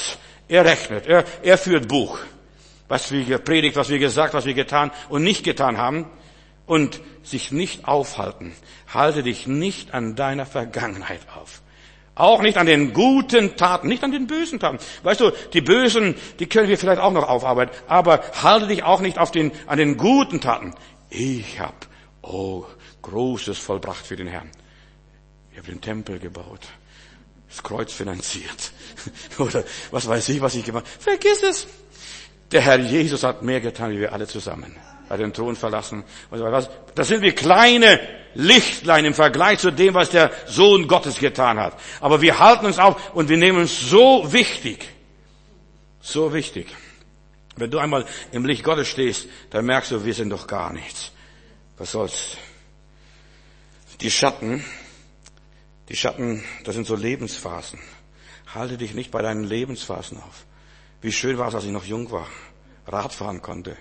Er rechnet, er führt Buch. Was wir gepredigt, was wir gesagt, was wir getan und nicht getan haben. Und sich nicht aufhalten. Halte dich nicht an deiner Vergangenheit auf. Auch nicht an den guten Taten, nicht an den bösen Taten. Weißt du, die bösen, die können wir vielleicht auch noch aufarbeiten. Aber halte dich auch nicht an den guten Taten. Ich habe, Großes vollbracht für den Herrn. Ich habe den Tempel gebaut. Das Kreuz finanziert. Oder was weiß ich, was ich gemacht habe. Vergiss es. Der Herr Jesus hat mehr getan, wie wir alle zusammen. Er hat den Thron verlassen. Das sind wie kleine Lichtlein im Vergleich zu dem, was der Sohn Gottes getan hat. Aber wir halten uns auf und wir nehmen uns so wichtig. So wichtig. Wenn du einmal im Licht Gottes stehst, dann merkst du, wir sind doch gar nichts. Was soll's? Die Schatten, das sind so Lebensphasen. Halte dich nicht bei deinen Lebensphasen auf. Wie schön war es, als ich noch jung war, Radfahren konnte.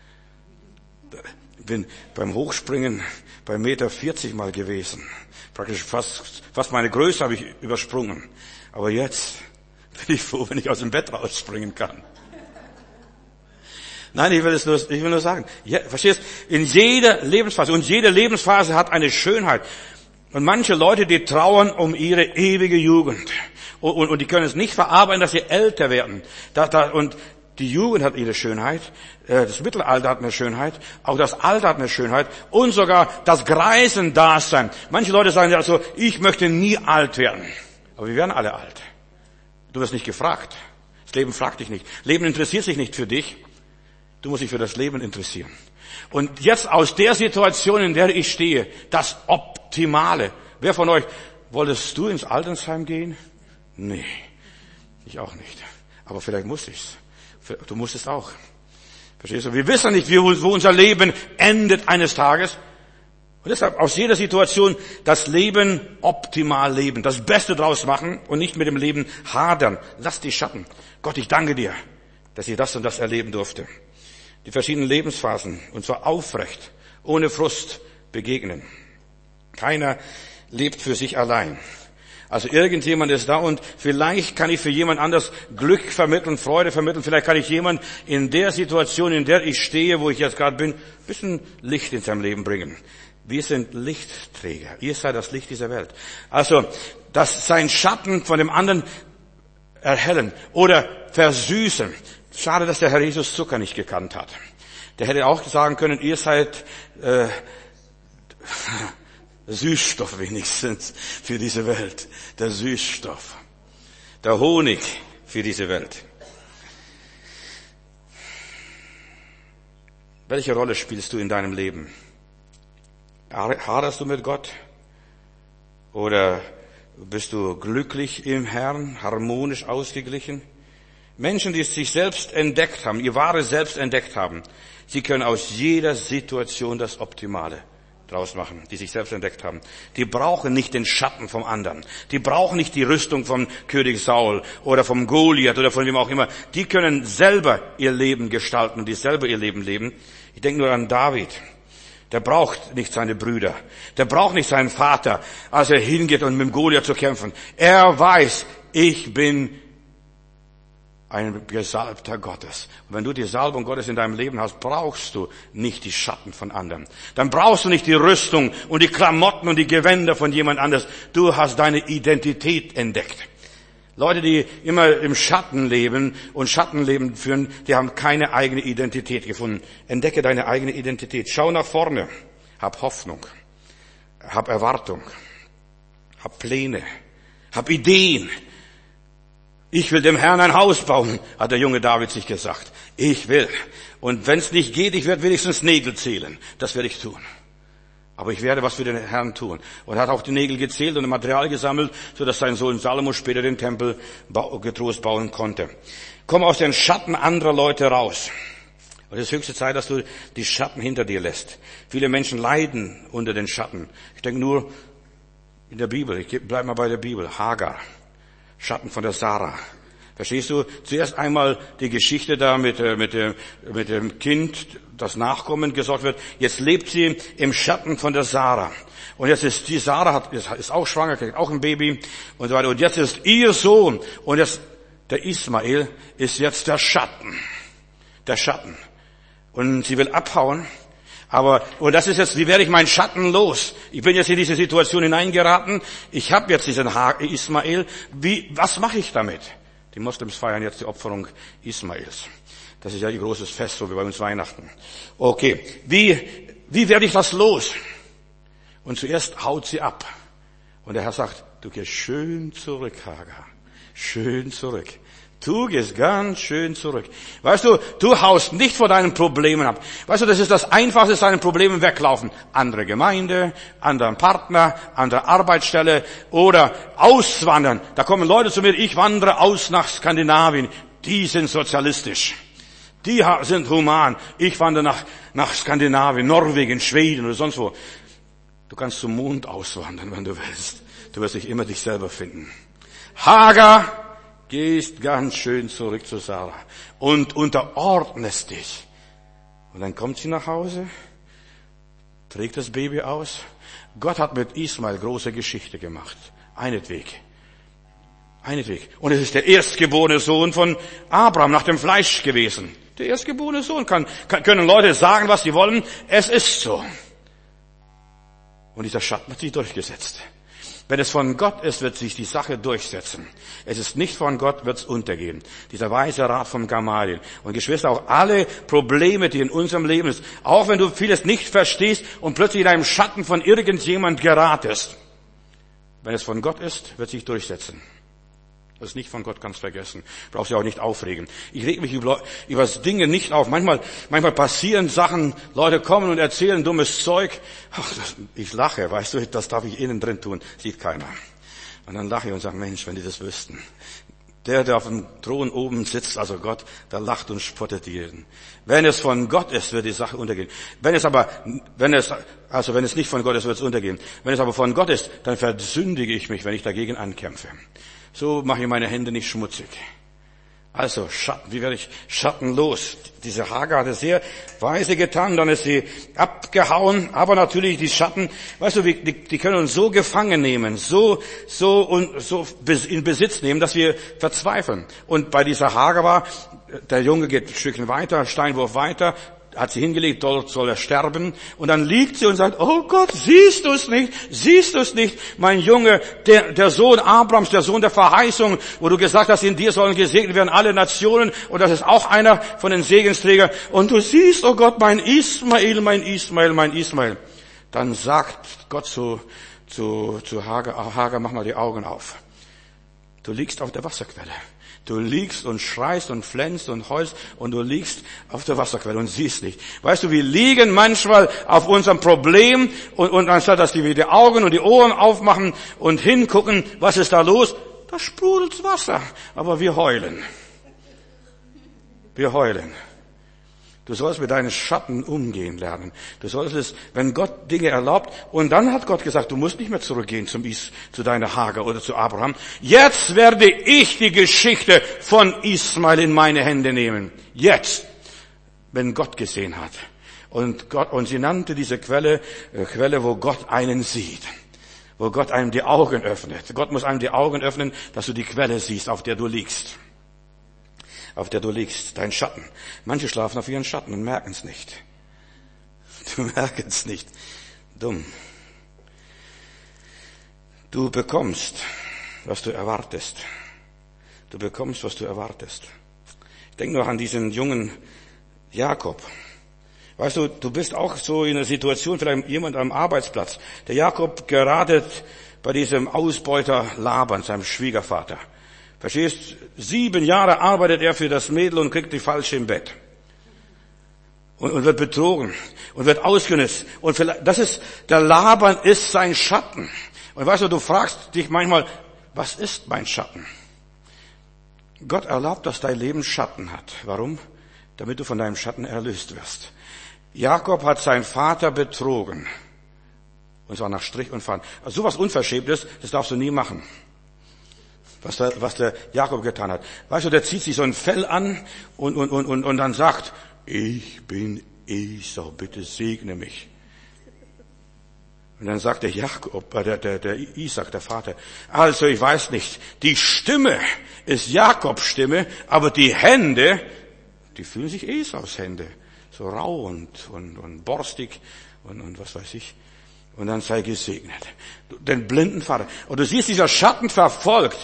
Bin beim Hochspringen bei 1,40 Meter mal gewesen. Praktisch fast meine Größe habe ich übersprungen. Aber jetzt bin ich froh, wenn ich aus dem Bett rausspringen kann. Nein, ich will nur sagen, ja, verstehst? In jeder Lebensphase, und jede Lebensphase hat eine Schönheit. Und manche Leute, die trauern um ihre ewige Jugend. Und die können es nicht verarbeiten, dass sie älter werden. Und die Jugend hat ihre Schönheit, das Mittelalter hat eine Schönheit, auch das Alter hat eine Schönheit und sogar das Greisendasein. Manche Leute sagen ja so, ich möchte nie alt werden. Aber wir werden alle alt. Du wirst nicht gefragt. Das Leben fragt dich nicht. Leben interessiert sich nicht für dich. Du musst dich für das Leben interessieren. Und jetzt aus der Situation, in der ich stehe, das Optimale. Wer von euch, wolltest du ins Altersheim gehen? Nee, ich auch nicht. Aber vielleicht muss ich's. Du musst es auch. Verstehst du? Wir wissen nicht, wo unser Leben endet eines Tages. Und deshalb aus jeder Situation das Leben optimal leben, das Beste draus machen und nicht mit dem Leben hadern. Lass die Schatten. Gott, ich danke dir, dass ich das und das erleben durfte. Die verschiedenen Lebensphasen, und zwar aufrecht, ohne Frust begegnen. Keiner lebt für sich allein. Also irgendjemand ist da und vielleicht kann ich für jemand anders Glück vermitteln, Freude vermitteln. Vielleicht kann ich jemand in der Situation, in der ich stehe, wo ich jetzt gerade bin, ein bisschen Licht in seinem Leben bringen. Wir sind Lichtträger. Ihr seid das Licht dieser Welt. Also, dass sein Schatten von dem anderen erhellen oder versüßen. Schade, dass der Herr Jesus Zucker nicht gekannt hat. Der hätte auch sagen können, ihr seid Süßstoff wenigstens für diese Welt. Der Süßstoff. Der Honig für diese Welt. Welche Rolle spielst du in deinem Leben? Haderst du mit Gott? Oder bist du glücklich im Herrn, harmonisch ausgeglichen? Menschen, die sich selbst entdeckt haben, ihr wahres Selbst entdeckt haben, sie können aus jeder Situation das Optimale draus machen, die sich selbst entdeckt haben. Die brauchen nicht den Schatten vom anderen. Die brauchen nicht die Rüstung vom König Saul oder vom Goliath oder von wem auch immer. Die können selber ihr Leben gestalten und die selber ihr Leben leben. Ich denke nur an David. Der braucht nicht seine Brüder. Der braucht nicht seinen Vater, als er hingeht, um mit dem Goliath zu kämpfen. Er weiß, ich bin ein Gesalbter Gottes. Und wenn du die Salbung Gottes in deinem Leben hast, brauchst du nicht die Schatten von anderen. Dann brauchst du nicht die Rüstung und die Klamotten und die Gewänder von jemand anderes. Du hast deine Identität entdeckt. Leute, die immer im Schatten leben und Schattenleben führen, die haben keine eigene Identität gefunden. Entdecke deine eigene Identität. Schau nach vorne. Hab Hoffnung. Hab Erwartung. Hab Pläne. Hab Ideen. Ich will dem Herrn ein Haus bauen, hat der junge David sich gesagt. Ich will. Und wenn es nicht geht, ich werde wenigstens Nägel zählen. Das werde ich tun. Aber ich werde was für den Herrn tun. Und er hat auch die Nägel gezählt und Material gesammelt, sodass sein Sohn Salomo später den Tempel getrost bauen konnte. Komm aus den Schatten anderer Leute raus. Und es ist höchste Zeit, dass du die Schatten hinter dir lässt. Viele Menschen leiden unter den Schatten. Ich denke nur in der Bibel. Ich bleib mal bei der Bibel. Hagar. Schatten von der Sarah. Verstehst du? Zuerst einmal die Geschichte da mit dem Kind, das Nachkommen gesorgt wird. Jetzt lebt sie im Schatten von der Sarah. Und jetzt ist die Sarah ist auch schwanger, kriegt auch ein Baby und so weiter. Und jetzt ist ihr Sohn. Und jetzt der Ismael ist jetzt der Schatten. Der Schatten. Und sie will abhauen. Und das ist jetzt, wie werde ich meinen Schatten los? Ich bin jetzt in diese Situation hineingeraten. Ich habe jetzt diesen Ismael. Was mache ich damit? Die Moslems feiern jetzt die Opferung Ismaels. Das ist ja ein großes Fest, so wie bei uns Weihnachten. Okay. Wie werde ich das los? Und zuerst haut sie ab. Und der Herr sagt, du gehst schön zurück, Hagar. Schön zurück. Du gehst ganz schön zurück. Weißt du, du haust nicht vor deinen Problemen ab. Weißt du, das ist das Einfachste, deinen Problemen weglaufen. Andere Gemeinde, anderen Partner, andere Arbeitsstelle oder auswandern. Da kommen Leute zu mir, ich wandere aus nach Skandinavien. Die sind sozialistisch. Die sind human. Ich wandere nach Skandinavien, Norwegen, Schweden oder sonst wo. Du kannst zum Mond auswandern, wenn du willst. Du wirst dich immer dich selber finden. Hagar, gehst ganz schön zurück zu Sarah und unterordnest dich. Und dann kommt sie nach Hause, trägt das Baby aus. Gott hat mit Ismael große Geschichte gemacht. Einetweg. Und es ist der erstgeborene Sohn von Abraham nach dem Fleisch gewesen. Der erstgeborene Sohn können Leute sagen, was sie wollen. Es ist so. Und dieser Schatten hat sich durchgesetzt. Wenn es von Gott ist, wird sich die Sache durchsetzen. Es ist nicht von Gott, wird es untergehen. Dieser weise Rat von Gamaliel. Und Geschwister, auch alle Probleme, die in unserem Leben sind, auch wenn du vieles nicht verstehst und plötzlich in einem Schatten von irgendjemand geratest, wenn es von Gott ist, wird sich durchsetzen. Das ist nicht von Gott, kannst vergessen. Brauchst du auch nicht aufregen. Ich reg mich über Dinge nicht auf. Manchmal passieren Sachen, Leute kommen und erzählen dummes Zeug. Ich lache, weißt du, das darf ich innen drin tun. Sieht keiner. Und dann lache ich und sage, Mensch, wenn die das wüssten. Der auf dem Thron oben sitzt, also Gott, der lacht und spottet jeden. Wenn es von Gott ist, wird die Sache untergehen. Wenn es nicht von Gott ist, wird es untergehen. Wenn es aber von Gott ist, dann versündige ich mich, wenn ich dagegen ankämpfe. So mache ich meine Hände nicht schmutzig. Also, wie werde ich schattenlos? Diese Hagar hat es sehr weise getan, dann ist sie abgehauen, aber natürlich die Schatten, weißt du, die können uns so gefangen nehmen, so in Besitz nehmen, dass wir verzweifeln. Und bei dieser Hagar war, der Junge geht ein Stückchen weiter, Steinwurf weiter, hat sie hingelegt, dort soll er sterben. Und dann liegt sie und sagt, oh Gott, siehst du es nicht, mein Junge, der Sohn Abrahams, der Sohn der Verheißung, wo du gesagt hast, in dir sollen gesegnet werden alle Nationen, und das ist auch einer von den Segensträgern. Und du siehst, oh Gott, mein Ismael. Dann sagt Gott zu Hagar, mach mal die Augen auf. Du liegst auf der Wasserquelle. Du liegst und schreist und flennst und heulst und du liegst auf der Wasserquelle und siehst nicht. Weißt du, wir liegen manchmal auf unserem Problem und anstatt, dass wir die Augen und die Ohren aufmachen und hingucken, was ist da los? Da sprudelt Wasser. Aber wir heulen. Du sollst mit deinen Schatten umgehen lernen. Du sollst es, wenn Gott Dinge erlaubt, und dann hat Gott gesagt, du musst nicht mehr zurückgehen zu deiner Hagar oder zu Abraham. Jetzt werde ich die Geschichte von Ismael in meine Hände nehmen. Jetzt, wenn Gott gesehen hat. Und sie nannte diese Quelle, wo Gott einen sieht. Wo Gott einem die Augen öffnet. Gott muss einem die Augen öffnen, dass du die Quelle siehst, auf der du liegst, dein Schatten. Manche schlafen auf ihren Schatten und merken es nicht. Dumm. Du bekommst, was du erwartest. Ich denke noch an diesen jungen Jakob. Weißt du, du bist auch so in einer Situation, vielleicht jemand am Arbeitsplatz. Der Jakob geratet bei diesem Ausbeuter Laban, seinem Schwiegervater. Verstehst? 7 Jahre arbeitet er für das Mädel und kriegt die falsche im Bett. Und wird betrogen. Und wird ausgenutzt. Und der Laban ist sein Schatten. Und weißt du fragst dich manchmal, was ist mein Schatten? Gott erlaubt, dass dein Leben Schatten hat. Warum? Damit du von deinem Schatten erlöst wirst. Jakob hat seinen Vater betrogen. Und zwar nach Strich und Faden. Also sowas Unverschämtes, das darfst du nie machen. Was der Jakob getan hat. Weißt du, der zieht sich so ein Fell an und dann sagt, ich bin Esau, bitte segne mich. Und dann sagt der Jakob, der Isaac, der Vater, also ich weiß nicht, die Stimme ist Jakobs Stimme, aber die Hände, die fühlen sich Esaus Hände. So rau und borstig und was weiß ich. Und dann sei gesegnet. Den blinden Vater. Und du siehst, dieser Schatten verfolgt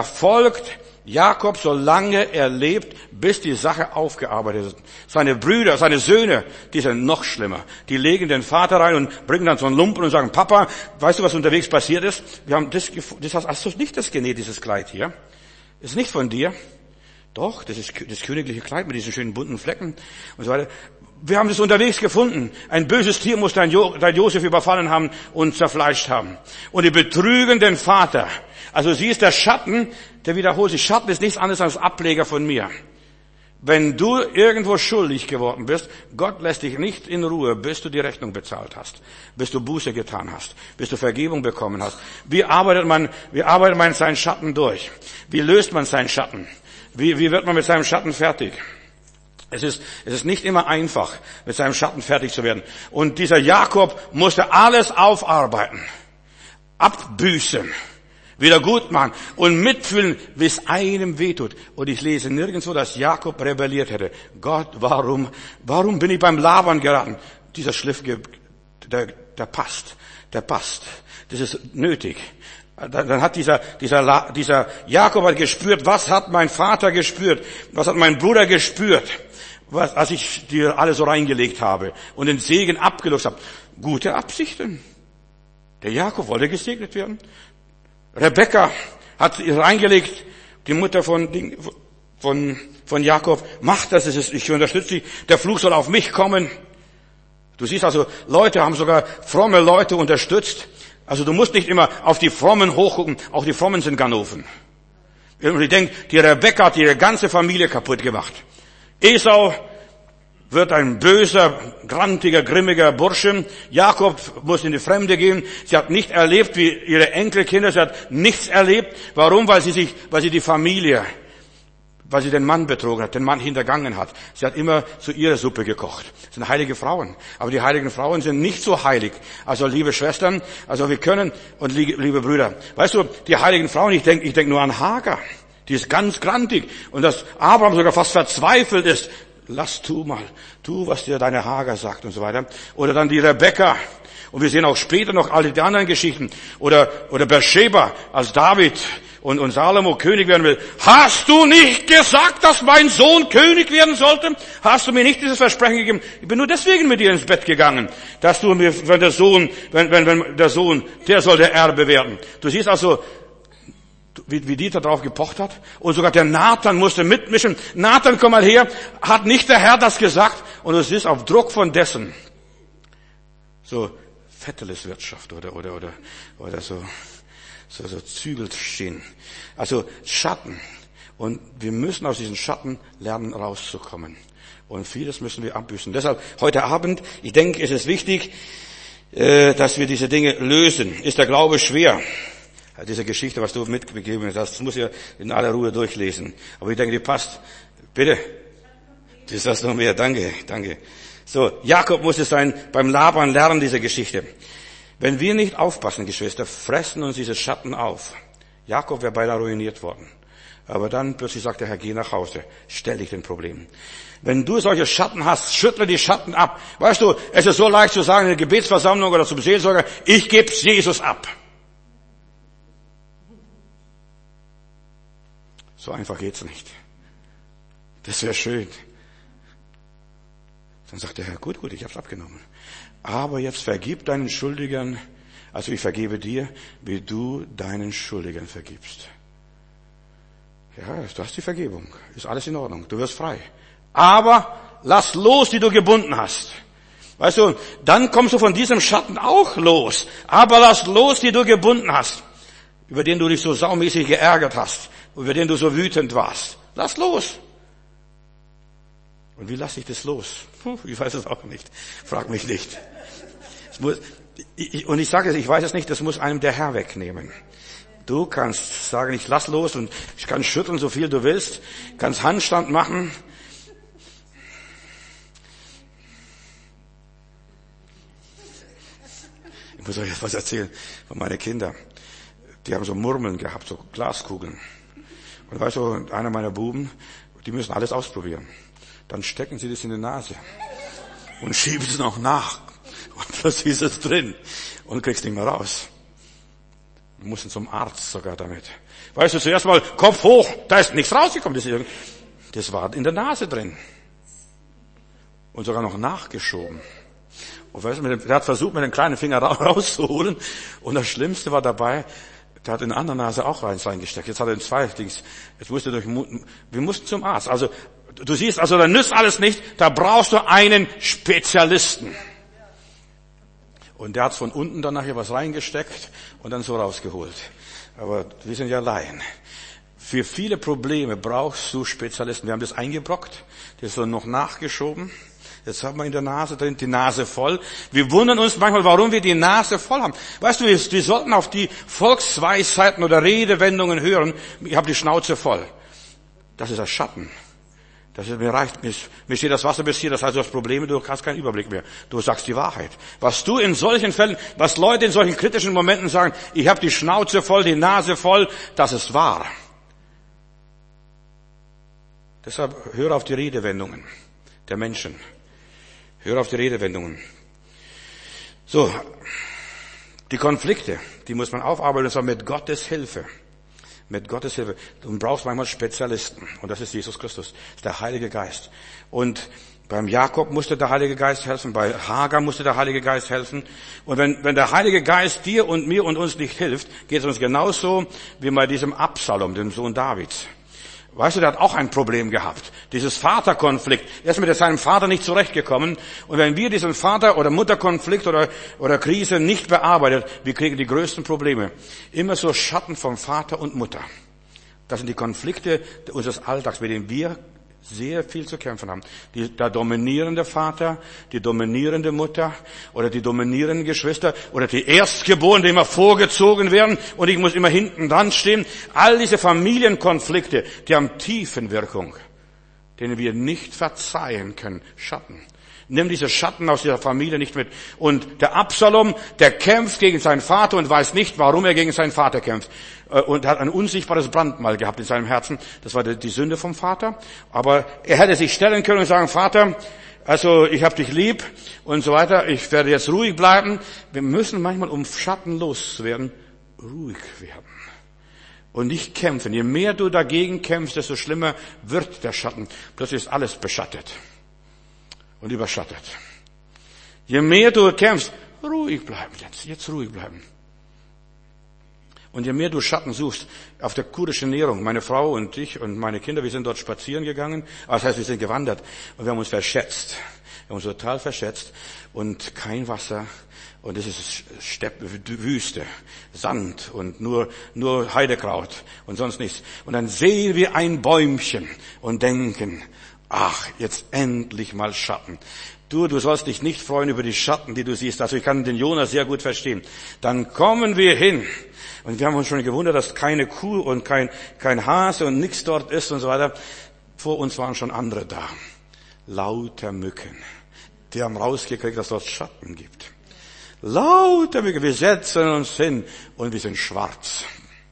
Jakob, solange er lebt, bis die Sache aufgearbeitet ist. Seine Brüder, seine Söhne, die sind noch schlimmer. Die legen den Vater rein und bringen dann so einen Lumpen und sagen, Papa, weißt du, was unterwegs passiert ist? Wir haben das hast du nicht das genäht, dieses Kleid hier? Ist nicht von dir? Doch, das ist das königliche Kleid mit diesen schönen bunten Flecken und so weiter. Wir haben das unterwegs gefunden. Ein böses Tier muss dein Josef überfallen haben und zerfleischt haben. Und die betrügen den Vater. Also sie ist der Schatten, der wiederholt sich. Schatten ist nichts anderes als Ableger von mir. Wenn du irgendwo schuldig geworden bist, Gott lässt dich nicht in Ruhe, bis du die Rechnung bezahlt hast, bis du Buße getan hast, bis du Vergebung bekommen hast. Wie arbeitet man seinen Schatten durch? Wie löst man seinen Schatten? Wie wird man mit seinem Schatten fertig? Es ist nicht immer einfach, mit seinem Schatten fertig zu werden. Und dieser Jakob musste alles aufarbeiten, abbüßen, wieder gut machen und mitfühlen, wie es einem wehtut. Und ich lese nirgendwo, dass Jakob rebelliert hätte. Gott, warum bin ich beim Laban geraten? Dieser Schliff, der passt. Das ist nötig. Dann hat dieser Jakob hat gespürt, was hat mein Vater gespürt? Was hat mein Bruder gespürt? Als ich dir alles so reingelegt habe und den Segen abgeluchst habe. Gute Absichten. Der Jakob wollte gesegnet werden. Rebekka hat reingelegt, die Mutter von Jakob, macht das, ich unterstütze dich, der Fluch soll auf mich kommen. Du siehst also, Leute haben sogar fromme Leute unterstützt. Also du musst nicht immer auf die Frommen hochgucken, auch die Frommen sind Ganoven. Und ich denke, die Rebekka hat ihre ganze Familie kaputt gemacht. Esau wird ein böser, grantiger, grimmiger Bursche. Jakob muss in die Fremde gehen. Sie hat nicht erlebt wie ihre Enkelkinder. Sie hat nichts erlebt. Warum? Weil sie den Mann betrogen hat, den Mann hintergangen hat. Sie hat immer zu ihrer Suppe gekocht. Das sind heilige Frauen. Aber die heiligen Frauen sind nicht so heilig. Also liebe Schwestern, also wir können, und liebe Brüder, weißt du, die heiligen Frauen, ich denk nur an Hagar. Die ist ganz grantig. Und dass Abraham sogar fast verzweifelt ist. Tu, was dir deine Hagar sagt und so weiter. Oder dann die Rebekka. Und wir sehen auch später noch alle die anderen Geschichten. Oder Beersheba, als David und Salomo König werden will. Hast du nicht gesagt, dass mein Sohn König werden sollte? Hast du mir nicht dieses Versprechen gegeben? Ich bin nur deswegen mit dir ins Bett gegangen, dass du mir, wenn der Sohn, der soll der Erbe werden. Du siehst also, wie Dieter drauf gepocht hat. Und sogar der Nathan musste mitmischen. Nathan, komm mal her. Hat nicht der Herr das gesagt? Und es ist auf Druck von dessen. So Vetteles-Wirtschaft oder so Zügel stehen. Also Schatten. Und wir müssen aus diesen Schatten lernen, rauszukommen. Und vieles müssen wir abbüßen. Deshalb heute Abend, ich denke, es ist wichtig, dass wir diese Dinge lösen. Ist der Glaube schwer? Diese Geschichte, was du mitgegeben hast, das muss ich in aller Ruhe durchlesen. Aber ich denke, die passt. Bitte. Das ist noch mehr. Danke. So, Jakob musste beim Laban lernen, diese Geschichte. Wenn wir nicht aufpassen, Geschwister, fressen uns diese Schatten auf. Jakob wäre beinahe ruiniert worden. Aber dann plötzlich sagt der Herr, geh nach Hause, stell dich den Problemen. Wenn du solche Schatten hast, schüttle die Schatten ab. Weißt du, es ist so leicht zu sagen in der Gebetsversammlung oder zum Seelsorger, ich geb's Jesus ab. So einfach geht's nicht. Das wäre schön. Dann sagt der Herr, gut, ich hab's abgenommen. Aber jetzt vergib deinen Schuldigern, also ich vergebe dir, wie du deinen Schuldigern vergibst. Ja, du hast die Vergebung. Ist alles in Ordnung. Du wirst frei. Aber lass los, die du gebunden hast. Weißt du, dann kommst du von diesem Schatten auch los. Aber lass los, die du gebunden hast. Über den du dich so saumäßig geärgert hast. Über den du so wütend warst. Lass los. Und wie lasse ich das los? Ich weiß es auch nicht. Frag mich nicht. Und ich sage es, ich weiß es nicht, das muss einem der Herr wegnehmen. Du kannst sagen, ich lass los und ich kann schütteln, so viel du willst. Kannst Handstand machen. muss euch jetzt was erzählen von meinen Kindern. Die haben so Murmeln gehabt, so Glaskugeln. Und weißt du, einer meiner Buben, die müssen alles ausprobieren. Dann stecken sie das in die Nase und schieben es noch nach. Und plötzlich ist es drin und kriegst nicht mehr raus. Wir mussten zum Arzt sogar damit. Weißt du, zuerst mal Kopf hoch, da ist nichts rausgekommen. Das war in der Nase drin. Und sogar noch nachgeschoben. Und weißt du, der hat versucht, mit dem kleinen Finger rauszuholen. Und das Schlimmste war dabei, der hat in der anderen Nase auch reingesteckt. Jetzt hat er in zwei Dings. Jetzt musste wir mussten zum Arzt. Also, du siehst, also da nützt alles nicht. Da brauchst du einen Spezialisten. Und der hat von unten dann nachher was reingesteckt und dann so rausgeholt. Aber wir sind ja Laien. Für viele Probleme brauchst du Spezialisten. Wir haben das eingebrockt, das ist so noch nachgeschoben. Jetzt haben wir in der Nase drin, die Nase voll. Wir wundern uns manchmal, warum wir die Nase voll haben. Weißt du, wir sollten auf die Volksweisheiten oder Redewendungen hören. Ich habe die Schnauze voll. Das ist ein Schatten. Mir reicht, mir steht das Wasser bis hier, das heißt, du hast Probleme, du hast keinen Überblick mehr. Du sagst die Wahrheit. Was du in solchen Fällen, was Leute in solchen kritischen Momenten sagen, ich habe die Schnauze voll, die Nase voll, das ist wahr. Deshalb hör auf die Redewendungen der Menschen. Hör auf die Redewendungen. So, die Konflikte, die muss man aufarbeiten, und zwar mit Gottes Hilfe. Mit Gottes Hilfe. Du brauchst manchmal Spezialisten. Und das ist Jesus Christus. Das ist der Heilige Geist. Und beim Jakob musste der Heilige Geist helfen. Bei Hagar musste der Heilige Geist helfen. Und wenn der Heilige Geist dir und mir und uns nicht hilft, geht es uns genauso wie bei diesem Absalom, dem Sohn Davids. Weißt du, der hat auch ein Problem gehabt. Dieses Vaterkonflikt. Er ist mit seinem Vater nicht zurechtgekommen. Und wenn wir diesen Vater- oder Mutterkonflikt oder Krise nicht bearbeitet, wir kriegen die größten Probleme. Immer so Schatten vom Vater und Mutter. Das sind die Konflikte unseres Alltags, mit denen wir sehr viel zu kämpfen haben. Der dominierende Vater, die dominierende Mutter oder die dominierenden Geschwister oder die Erstgeborenen, die immer vorgezogen werden und ich muss immer hinten dran stehen. All diese Familienkonflikte, die haben Tiefenwirkung, denen wir nicht verzeihen können. Schatten. Nimm diese Schatten aus dieser Familie nicht mit. Und der Absalom, der kämpft gegen seinen Vater und weiß nicht, warum er gegen seinen Vater kämpft. Und hat ein unsichtbares Brandmal gehabt in seinem Herzen. Das war die Sünde vom Vater. Aber er hätte sich stellen können und sagen, Vater, also ich hab dich lieb und so weiter. Ich werde jetzt ruhig bleiben. Wir müssen manchmal, um Schatten loszuwerden, ruhig werden. Und nicht kämpfen. Je mehr du dagegen kämpfst, desto schlimmer wird der Schatten. Plötzlich ist alles beschattet. Und überschattet. Je mehr du kämpfst, ruhig bleiben jetzt ruhig bleiben. Und je mehr du Schatten suchst, auf der kurdischen Nährung, meine Frau und ich und meine Kinder, wir sind dort spazieren gegangen, das heißt, wir sind gewandert und wir haben uns verschätzt. Wir haben uns total verschätzt und kein Wasser und es ist Wüste, Sand und nur Heidekraut und sonst nichts. Und dann sehen wir ein Bäumchen und denken, ach, jetzt endlich mal Schatten. Du sollst dich nicht freuen über die Schatten, die du siehst. Also ich kann den Jonas sehr gut verstehen. Dann kommen wir hin. Und wir haben uns schon gewundert, dass keine Kuh und kein Hase und nichts dort ist und so weiter. Vor uns waren schon andere da. Lauter Mücken. Die haben rausgekriegt, dass es dort Schatten gibt. Lauter Mücken. Wir setzen uns hin und wir sind schwarz.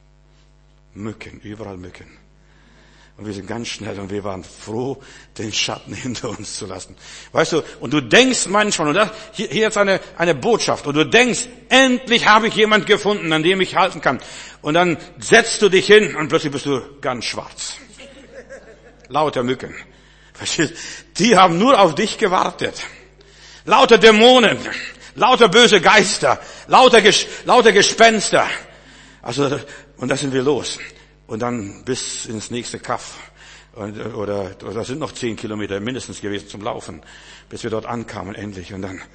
Mücken, überall Mücken. Und wir sind ganz schnell und wir waren froh, den Schatten hinter uns zu lassen. Weißt du, und du denkst manchmal, und hier ist eine Botschaft, und du denkst, endlich habe ich jemand gefunden, an dem ich halten kann. Und dann setzt du dich hin und plötzlich bist du ganz schwarz. Lauter Mücken. Verstehst? Die haben nur auf dich gewartet. Lauter Dämonen, lauter böse Geister, lauter Gespenster. Also, und da sind wir los. Und dann bis ins nächste Kaff. Oder das sind noch 10 Kilometer mindestens gewesen zum Laufen, bis wir dort ankamen endlich. Und dann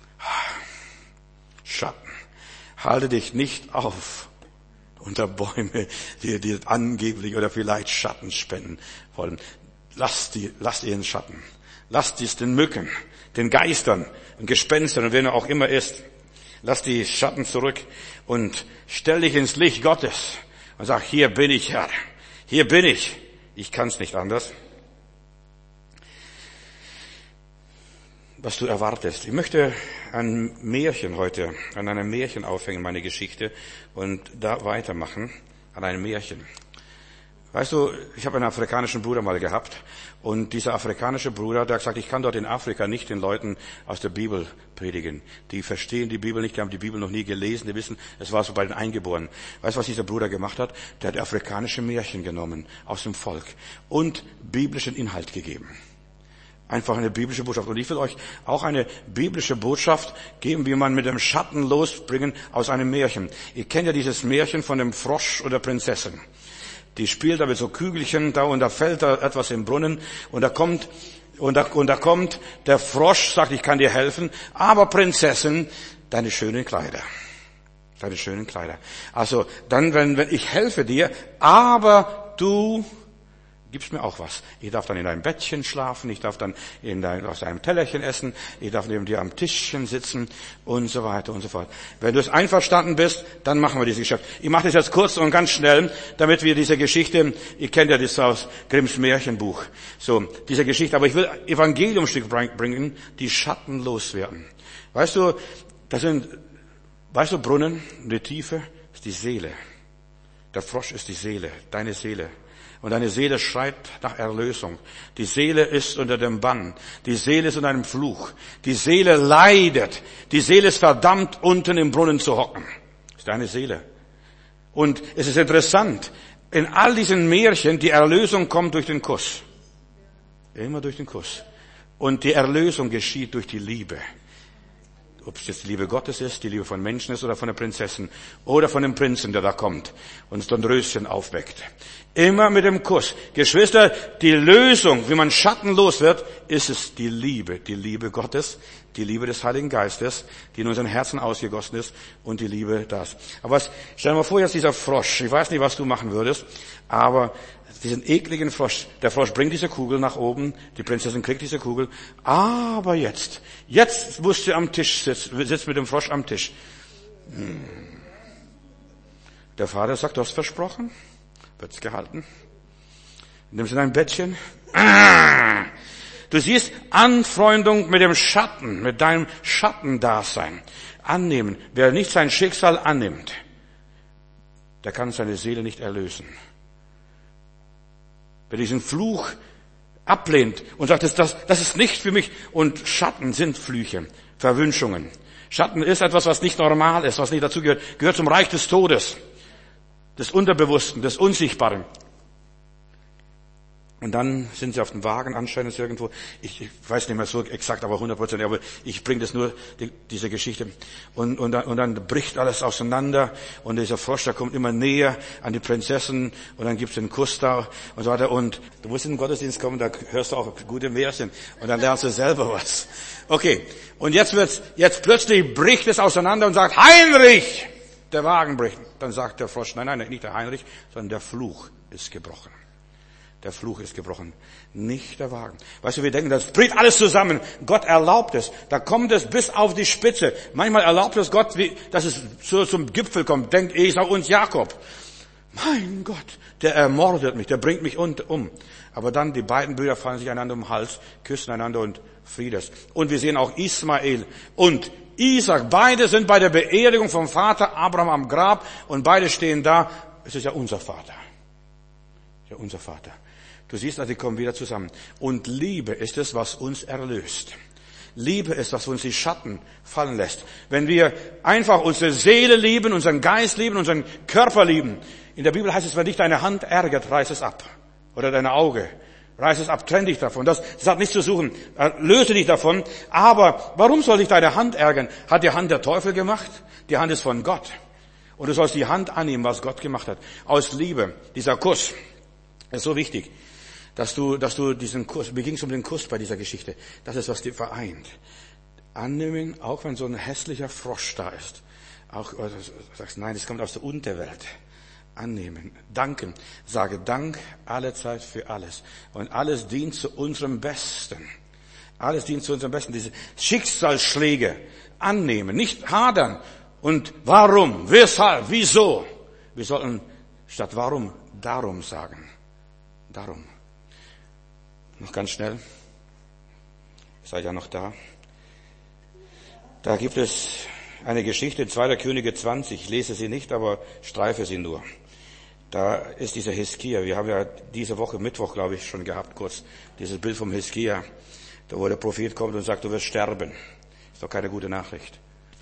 Schatten. Halte dich nicht auf unter Bäume, die angeblich oder vielleicht Schatten spenden wollen. Lass ihren Schatten. Lass dies den Mücken, den Geistern und Gespenstern und wer auch immer ist. Lass die Schatten zurück und stell dich ins Licht Gottes. Und sag, hier bin ich, Herr. Hier bin ich. Ich kann's nicht anders. was du erwartest. Ich möchte ein Märchen heute, an einem Märchen aufhängen, meine Geschichte, und da weitermachen, an einem Märchen. Weißt du, ich habe einen afrikanischen Bruder mal gehabt, und dieser afrikanische Bruder, der hat gesagt, ich kann dort in Afrika nicht den Leuten aus der Bibel predigen. Die verstehen die Bibel nicht, die haben die Bibel noch nie gelesen, die wissen, es war so bei den Eingeborenen. Weißt du, was dieser Bruder gemacht hat? Der hat afrikanische Märchen genommen aus dem Volk und biblischen Inhalt gegeben. Einfach eine biblische Botschaft. Und ich will euch auch eine biblische Botschaft geben, wie man mit dem Schatten losbringen aus einem Märchen. Ihr kennt ja dieses Märchen von dem Frosch und der Prinzessin. Die spielt da mit so Kügelchen da und da fällt da etwas im Brunnen und da kommt der Frosch, sagt, ich kann dir helfen, aber Prinzessin, deine schönen Kleider. Deine schönen Kleider. Also, dann, wenn ich helfe dir, aber du gibst mir auch was. Ich darf dann in deinem Bettchen schlafen, ich darf dann aus deinem Tellerchen essen, ich darf neben dir am Tischchen sitzen und so weiter und so fort. Wenn du es einverstanden bist, dann machen wir dieses Geschäft. Ich mache das jetzt kurz und ganz schnell, damit wir diese Geschichte, ihr kennt ja das aus Grimms Märchenbuch, so, diese Geschichte, aber ich will Evangeliumstück bringen, die Schatten loswerden. Weißt du, Brunnen, die Tiefe ist die Seele. Der Frosch ist die Seele, deine Seele. Und deine Seele schreit nach Erlösung. Die Seele ist unter dem Bann. Die Seele ist unter einem Fluch. Die Seele leidet. Die Seele ist verdammt, unten im Brunnen zu hocken. Das ist deine Seele. Und es ist interessant, in all diesen Märchen, die Erlösung kommt durch den Kuss. Immer durch den Kuss. Und die Erlösung geschieht durch die Liebe. Ob es jetzt die Liebe Gottes ist, die Liebe von Menschen ist oder von der Prinzessin oder von dem Prinzen, der da kommt und so ein Röschen aufweckt. Immer mit dem Kuss. Geschwister, die Lösung, wie man schattenlos wird, ist es die Liebe Gottes, die Liebe des Heiligen Geistes, die in unseren Herzen ausgegossen ist und die Liebe das. Aber stell dir mal vor, jetzt dieser Frosch, ich weiß nicht, was du machen würdest, aber diesen ekligen Frosch, der Frosch bringt diese Kugel nach oben, die Prinzessin kriegt diese Kugel, aber jetzt musst du am Tisch sitzt mit dem Frosch am Tisch. Der Vater sagt, du hast versprochen, wird's gehalten. Nimmst in ein Bettchen. Du siehst Anfreundung mit dem Schatten, mit deinem Schattendasein. Annehmen. Wer nicht sein Schicksal annimmt, der kann seine Seele nicht erlösen. Wer diesen Fluch ablehnt und sagt, das ist nicht für mich. Und Schatten sind Flüche, Verwünschungen. Schatten ist etwas, was nicht normal ist, was nicht dazu gehört zum Reich des Todes, des Unterbewussten, des Unsichtbaren. Und dann sind sie auf dem Wagen anscheinend irgendwo. Ich weiß nicht mehr so exakt, aber 100%, aber ich bringe das nur, diese Geschichte. Und dann bricht alles auseinander und dieser Frosch, der kommt immer näher an die Prinzessin und dann gibt's den Kuss da und so weiter. Und du musst in den Gottesdienst kommen, da hörst du auch gute Märchen und dann lernst du selber was. Okay. Und jetzt plötzlich bricht es auseinander und sagt, Heinrich! Der Wagen bricht. Dann sagt der Frosch, nein, nicht der Heinrich, sondern der Fluch ist gebrochen. Der Fluch ist gebrochen, nicht der Wagen. Weißt du, wir denken, das bricht alles zusammen. Gott erlaubt es. Da kommt es bis auf die Spitze. Manchmal erlaubt es Gott, dass es so zum Gipfel kommt. Denkt Esau und Jakob. Mein Gott, der ermordet mich, der bringt mich um. Aber dann, die beiden Brüder fallen sich einander um den Hals, küssen einander und Friedes. Und wir sehen auch Ismael und Isaac. Beide sind bei der Beerdigung vom Vater Abraham am Grab und beide stehen da. Es ist ja unser Vater. Ja, unser Vater. Du siehst, also, die kommen wieder zusammen. Und Liebe ist es, was uns erlöst. Liebe ist, was uns die Schatten fallen lässt. Wenn wir einfach unsere Seele lieben, unseren Geist lieben, unseren Körper lieben. In der Bibel heißt es, wenn dich deine Hand ärgert, reiß es ab. Oder deine Auge. Reiß es ab, trenn dich davon. Das hat nichts zu suchen. Löse dich davon. Aber warum soll dich deine Hand ärgern? Hat die Hand der Teufel gemacht? Die Hand ist von Gott. Und du sollst die Hand annehmen, was Gott gemacht hat. Aus Liebe. Dieser Kuss ist so wichtig. Dass du diesen Kuss, mir ging es um den Kuss bei dieser Geschichte, das ist, was die vereint. Annehmen, auch wenn so ein hässlicher Frosch da ist. Auch, du sagst, nein, das kommt aus der Unterwelt. Annehmen, danken. Sage Dank alle Zeit für alles. Und alles dient zu unserem Besten. Alles dient zu unserem Besten. Diese Schicksalsschläge annehmen, nicht hadern. Und warum, weshalb, wieso? Wir sollten statt warum, darum sagen. Darum. Noch ganz schnell. Seid ja noch da. Da gibt es eine Geschichte in 2. Könige 20. Ich lese sie nicht, aber streife sie nur. Da ist dieser Hiskia. Wir haben ja diese Woche, Mittwoch, glaube ich, schon gehabt, kurz dieses Bild vom Hiskia. Da wo der Prophet kommt und sagt, du wirst sterben. Ist doch keine gute Nachricht.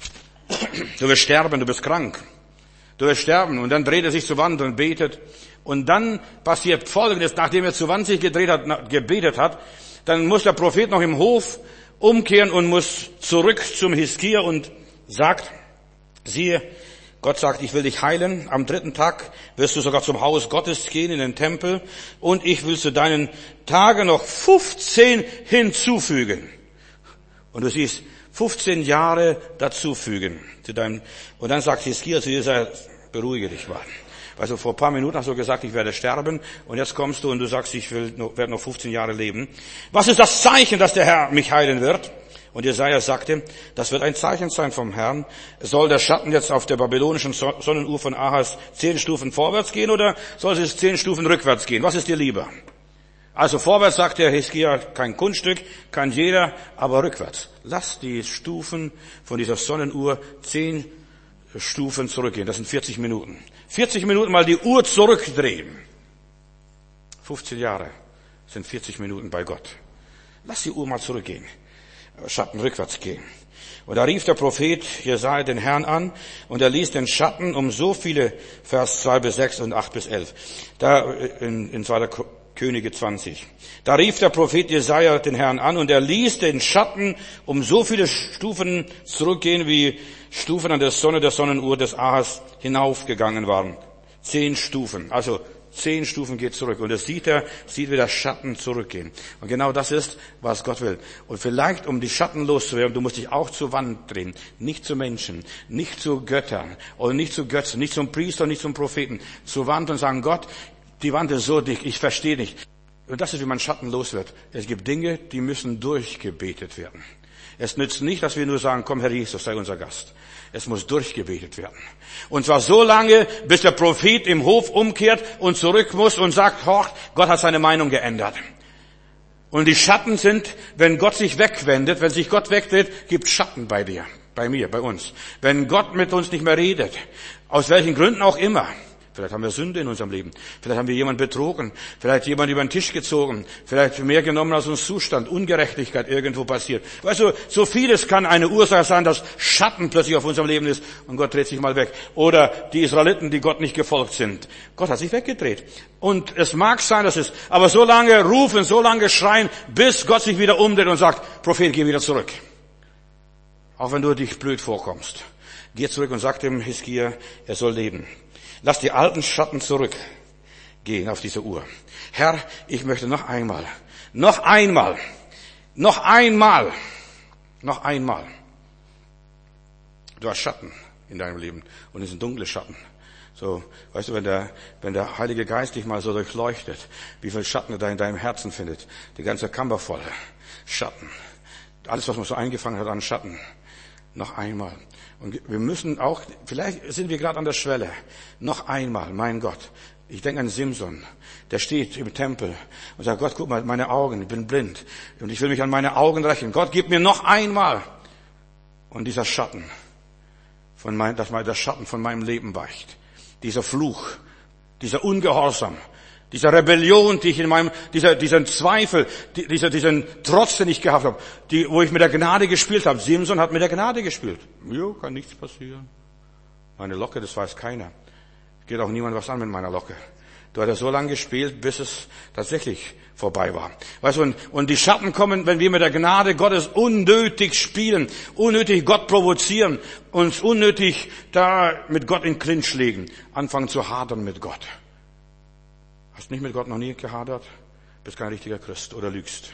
Du wirst sterben, du bist krank. Du wirst sterben. Und dann dreht er sich zur Wand und betet. Und dann passiert Folgendes, nachdem er zur Wand sich gebetet hat, dann muss der Prophet noch im Hof umkehren und muss zurück zum Hiskia und sagt, siehe, Gott sagt, ich will dich heilen. Am 3. Tag wirst du sogar zum Haus Gottes gehen, in den Tempel. Und ich will zu deinen Tagen noch 15 hinzufügen. Und du siehst, 15 Jahre dazufügen zu deinem. Und dann sagt Hiskia zu Jesaja, beruhige dich mal. Also vor ein paar Minuten hast du gesagt, ich werde sterben. Und jetzt kommst du und du sagst, ich werde noch 15 Jahre leben. Was ist das Zeichen, dass der Herr mich heilen wird? Und Jesaja sagte, das wird ein Zeichen sein vom Herrn. Soll der Schatten jetzt auf der babylonischen Sonnenuhr von Ahas 10 Stufen vorwärts gehen oder soll es 10 Stufen rückwärts gehen? Was ist dir lieber? Also vorwärts sagt der Hiskia, kein Kunststück, kann jeder, aber rückwärts. Lass die Stufen von dieser Sonnenuhr 10 Stufen zurückgehen. Das sind 40 Minuten. 40 Minuten mal die Uhr zurückdrehen. 15 Jahre sind 40 Minuten bei Gott. Lass die Uhr mal zurückgehen. Schatten rückwärts gehen. Und da rief der Prophet Jesaja den Herrn an und er ließ den Schatten um so viele, Vers 2 bis 6 und 8 bis 11. Da in 2. Könige 20. Da rief der Prophet Jesaja den Herrn an und er ließ den Schatten um so viele Stufen zurückgehen, wie Stufen an der Sonne der Sonnenuhr des Ahas hinaufgegangen waren. 10 Stufen. Also 10 Stufen geht zurück. Und das sieht wie der Schatten zurückgehen. Und genau das ist, was Gott will. Und vielleicht, um die Schatten loszuwerden, du musst dich auch zur Wand drehen. Nicht zu Menschen, nicht zu Göttern oder nicht zu Götzen, nicht zum Priester, nicht zum Propheten. Zur Wand und sagen, Gott, die Wand ist so dick, ich verstehe nicht. Und das ist, wie man Schatten los wird. Es gibt Dinge, die müssen durchgebetet werden. Es nützt nicht, dass wir nur sagen, komm Herr Jesus, sei unser Gast. Es muss durchgebetet werden. Und zwar so lange, bis der Prophet im Hof umkehrt und zurück muss und sagt, Gott hat seine Meinung geändert. Und die Schatten sind, wenn Gott sich wegwendet, wenn sich Gott wegdreht, gibt Schatten bei dir, bei mir, bei uns. Wenn Gott mit uns nicht mehr redet, aus welchen Gründen auch immer. Vielleicht haben wir Sünde in unserem Leben. Vielleicht haben wir jemanden betrogen. Vielleicht jemanden über den Tisch gezogen. Vielleicht mehr genommen als uns Zustand. Ungerechtigkeit irgendwo passiert. Weißt du, so vieles kann eine Ursache sein, dass Schatten plötzlich auf unserem Leben ist und Gott dreht sich mal weg. Oder die Israeliten, die Gott nicht gefolgt sind. Gott hat sich weggedreht. Und es mag sein, dass es, aber so lange rufen, so lange schreien, bis Gott sich wieder umdreht und sagt, Prophet, geh wieder zurück. Auch wenn du dich blöd vorkommst. Geh zurück und sag dem Hiskia, er soll leben. Lass die alten Schatten zurückgehen auf diese Uhr. Herr, ich möchte noch einmal. Du hast Schatten in deinem Leben und es sind dunkle Schatten. So, weißt du, wenn der Heilige Geist dich mal so durchleuchtet, wie viel Schatten er da in deinem Herzen findet. Die ganze Kammer voll Schatten. Alles, was man so eingefangen hat an Schatten. Noch einmal. Und wir müssen auch, vielleicht sind wir gerade an der Schwelle. Noch einmal, mein Gott. Ich denke an Simson. Der steht im Tempel und sagt, Gott, guck mal, meine Augen, ich bin blind. Und ich will mich an meine Augen rächen. Gott, gib mir noch einmal. Und dieser Schatten, dass mal der Schatten von meinem Leben weicht. Dieser Fluch, dieser Ungehorsam, dieser Rebellion, die ich in diesen Zweifel, diesen Trotz, den ich gehabt habe, wo ich mit der Gnade gespielt habe. Simson hat mit der Gnade gespielt. Jo, kann nichts passieren. Meine Locke, das weiß keiner. Geht auch niemand was an mit meiner Locke. Du hast ja so lange gespielt, bis es tatsächlich vorbei war. Weißt du, und die Schatten kommen, wenn wir mit der Gnade Gottes unnötig spielen, unnötig Gott provozieren, uns unnötig da mit Gott in Clinch legen, anfangen zu hadern mit Gott. Hast nicht mit Gott noch nie gehadert? Bist kein richtiger Christ oder lügst.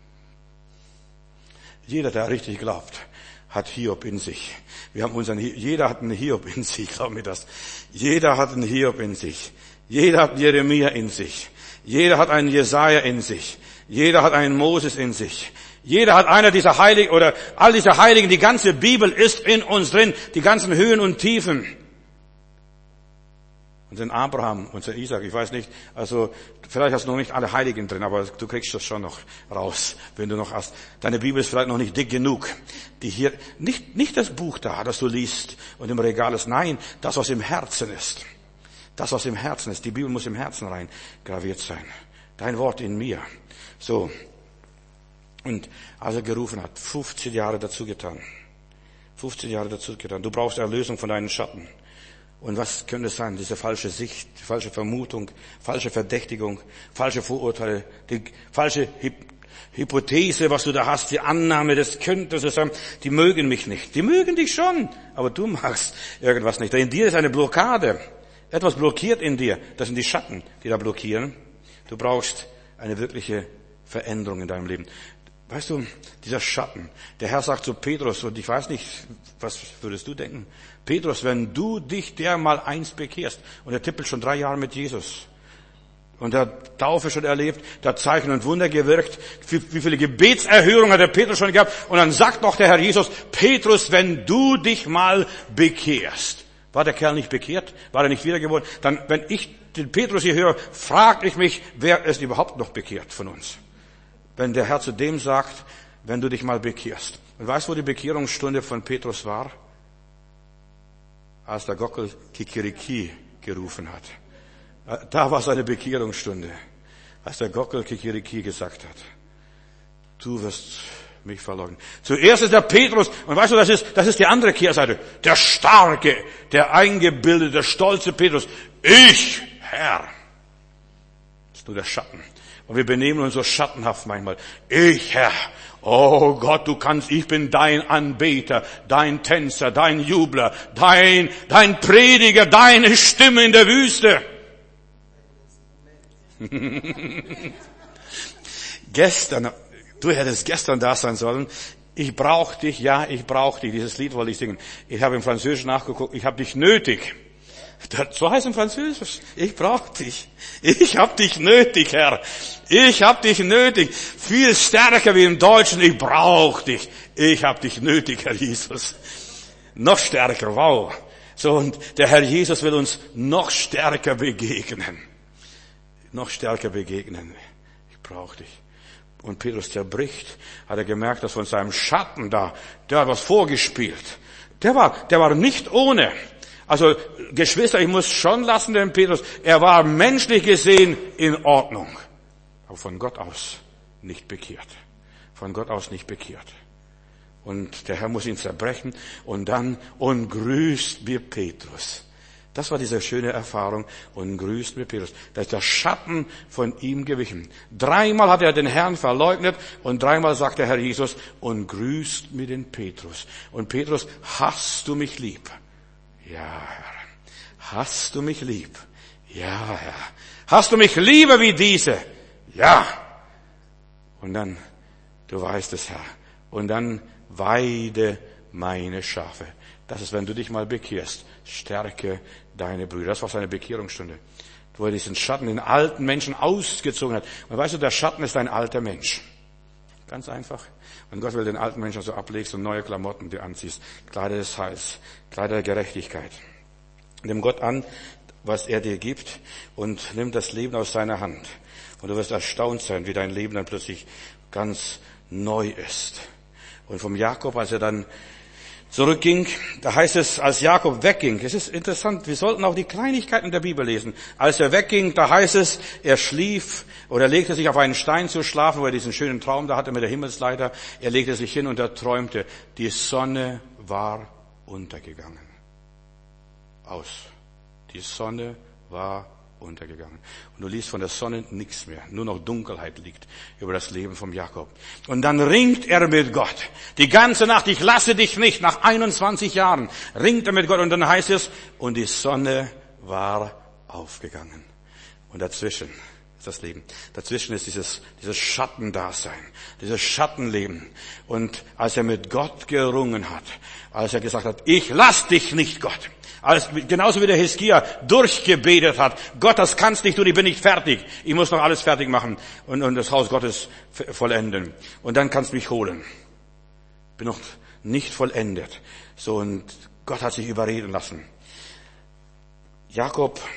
Jeder, der richtig glaubt, hat Hiob in sich. Jeder hat einen Hiob in sich, glaub mir das. Jeder hat einen Hiob in sich. Jeder hat Jeremia in sich. Jeder hat einen Jesaja in sich. Jeder hat einen Moses in sich. Jeder hat einer dieser Heiligen oder all diese Heiligen. Die ganze Bibel ist in uns drin. Die ganzen Höhen und Tiefen. unseren Abraham, unseren Isaac, ich weiß nicht, also vielleicht hast du noch nicht alle Heiligen drin, aber du kriegst das schon noch raus, wenn du noch hast. Deine Bibel ist vielleicht noch nicht dick genug. Die hier, nicht das Buch da, das du liest und im Regal ist, nein, das, was im Herzen ist. Das, was im Herzen ist. Die Bibel muss im Herzen rein graviert sein. Dein Wort in mir. So. Und als er gerufen hat, 15 Jahre dazu getan. 15 Jahre dazu getan. Du brauchst Erlösung von deinen Schatten. Und was könnte es sein? Diese falsche Sicht, falsche Vermutung, falsche Verdächtigung, falsche Vorurteile, die falsche Hypothese, was du da hast, die Annahme, das könnte so sein, die mögen mich nicht. Die mögen dich schon, aber du magst irgendwas nicht. In dir ist eine Blockade. Etwas blockiert in dir. Das sind die Schatten, die da blockieren. Du brauchst eine wirkliche Veränderung in deinem Leben. Weißt du, dieser Schatten, der Herr sagt zu Petrus, und ich weiß nicht, was würdest du denken? Petrus, wenn du dich dermal einst bekehrst, und er tippelt schon 3 Jahre mit Jesus, und der Taufe schon erlebt, der Zeichen und Wunder gewirkt, wie viele Gebetserhörungen hat der Petrus schon gehabt, und dann sagt noch der Herr Jesus, Petrus, wenn du dich mal bekehrst. War der Kerl nicht bekehrt? War er nicht wiedergeboren? Dann, wenn ich den Petrus hier höre, frage ich mich, wer ist überhaupt noch bekehrt von uns? Wenn der Herr zu dem sagt, wenn du dich mal bekehrst. Und weißt du, wo die Bekehrungsstunde von Petrus war? Als der Gockel Kikiriki gerufen hat. Da war seine Bekehrungsstunde. Als der Gockel Kikiriki gesagt hat, du wirst mich verleugnen. Zuerst ist der Petrus, und weißt du, das ist die andere Kehrseite. Der starke, der eingebildete, der stolze Petrus. Ich, Herr. Das ist nur der Schatten. Und wir benehmen uns so schattenhaft manchmal. Ich, Herr, oh Gott, du kannst, ich bin dein Anbeter, dein Tänzer, dein Jubler, dein Prediger, deine Stimme in der Wüste. Gestern, du hättest gestern da sein sollen. Ich brauche dich, ja, ich brauche dich. Dieses Lied wollte ich singen. Ich habe im Französischen nachgeguckt, ich habe dich nötig. So heißt im Französisch, ich brauche dich. Ich hab dich nötig, Herr. Ich hab dich nötig. Viel stärker wie im Deutschen, ich brauche dich. Ich hab dich nötig, Herr Jesus. Noch stärker, wow. So, und der Herr Jesus will uns noch stärker begegnen. Noch stärker begegnen. Ich brauche dich. Und Petrus zerbricht, hat er gemerkt, dass von seinem Schatten da, der hat was vorgespielt. Der war nicht ohne. Also, Geschwister, ich muss schon lassen, den Petrus, er war menschlich gesehen in Ordnung. Aber von Gott aus nicht bekehrt. Von Gott aus nicht bekehrt. Und der Herr muss ihn zerbrechen und grüßt mir Petrus. Das war diese schöne Erfahrung und grüßt mir Petrus. Da ist der Schatten von ihm gewichen. 3-mal hat er den Herrn verleugnet und 3-mal sagt der Herr Jesus und grüßt mir den Petrus. Und Petrus, hast du mich lieb? Ja, Herr. Hast du mich lieb? Ja, Herr. Hast du mich lieber wie diese? Ja. Und dann, du weißt es, Herr. Und dann weide meine Schafe. Das ist, wenn du dich mal bekehrst. Stärke deine Brüder. Das war seine Bekehrungsstunde. Wo er diesen Schatten, den alten Menschen ausgezogen hat. Und weißt du, der Schatten ist ein alter Mensch. Ganz einfach. Und Gott will den alten Menschen so ablegst und neue Klamotten dir anziehst. Kleider des Heils, Kleider der Gerechtigkeit. Nimm Gott an, was er dir gibt und nimm das Leben aus seiner Hand. Und du wirst erstaunt sein, wie dein Leben dann plötzlich ganz neu ist. Und vom Jakob, als er dann zurückging, da heißt es, als Jakob wegging, es ist interessant, wir sollten auch die Kleinigkeiten der Bibel lesen. Als er wegging, da heißt es, er schlief oder legte sich auf einen Stein zu schlafen, wo er diesen schönen Traum da hatte mit der Himmelsleiter. Er legte sich hin und er träumte, die Sonne war untergegangen. Aus. Die Sonne war untergegangen. Und du liest von der Sonne nichts mehr. Nur noch Dunkelheit liegt über das Leben vom Jakob. Und dann ringt er mit Gott. Die ganze Nacht, ich lasse dich nicht. Nach 21 Jahren ringt er mit Gott. Und dann heißt es, und die Sonne war aufgegangen. Und dazwischen ist das Leben. Dazwischen ist dieses Schattendasein, dieses Schattenleben. Und als er mit Gott gerungen hat, als er gesagt hat, ich lass dich nicht, Gott. Genauso wie der Hiskia durchgebetet hat. Gott, das kannst nicht, ich bin nicht fertig. Ich muss noch alles fertig machen und das Haus Gottes vollenden. Und dann kannst du mich holen. Bin noch nicht vollendet. So, und Gott hat sich überreden lassen. Jakob,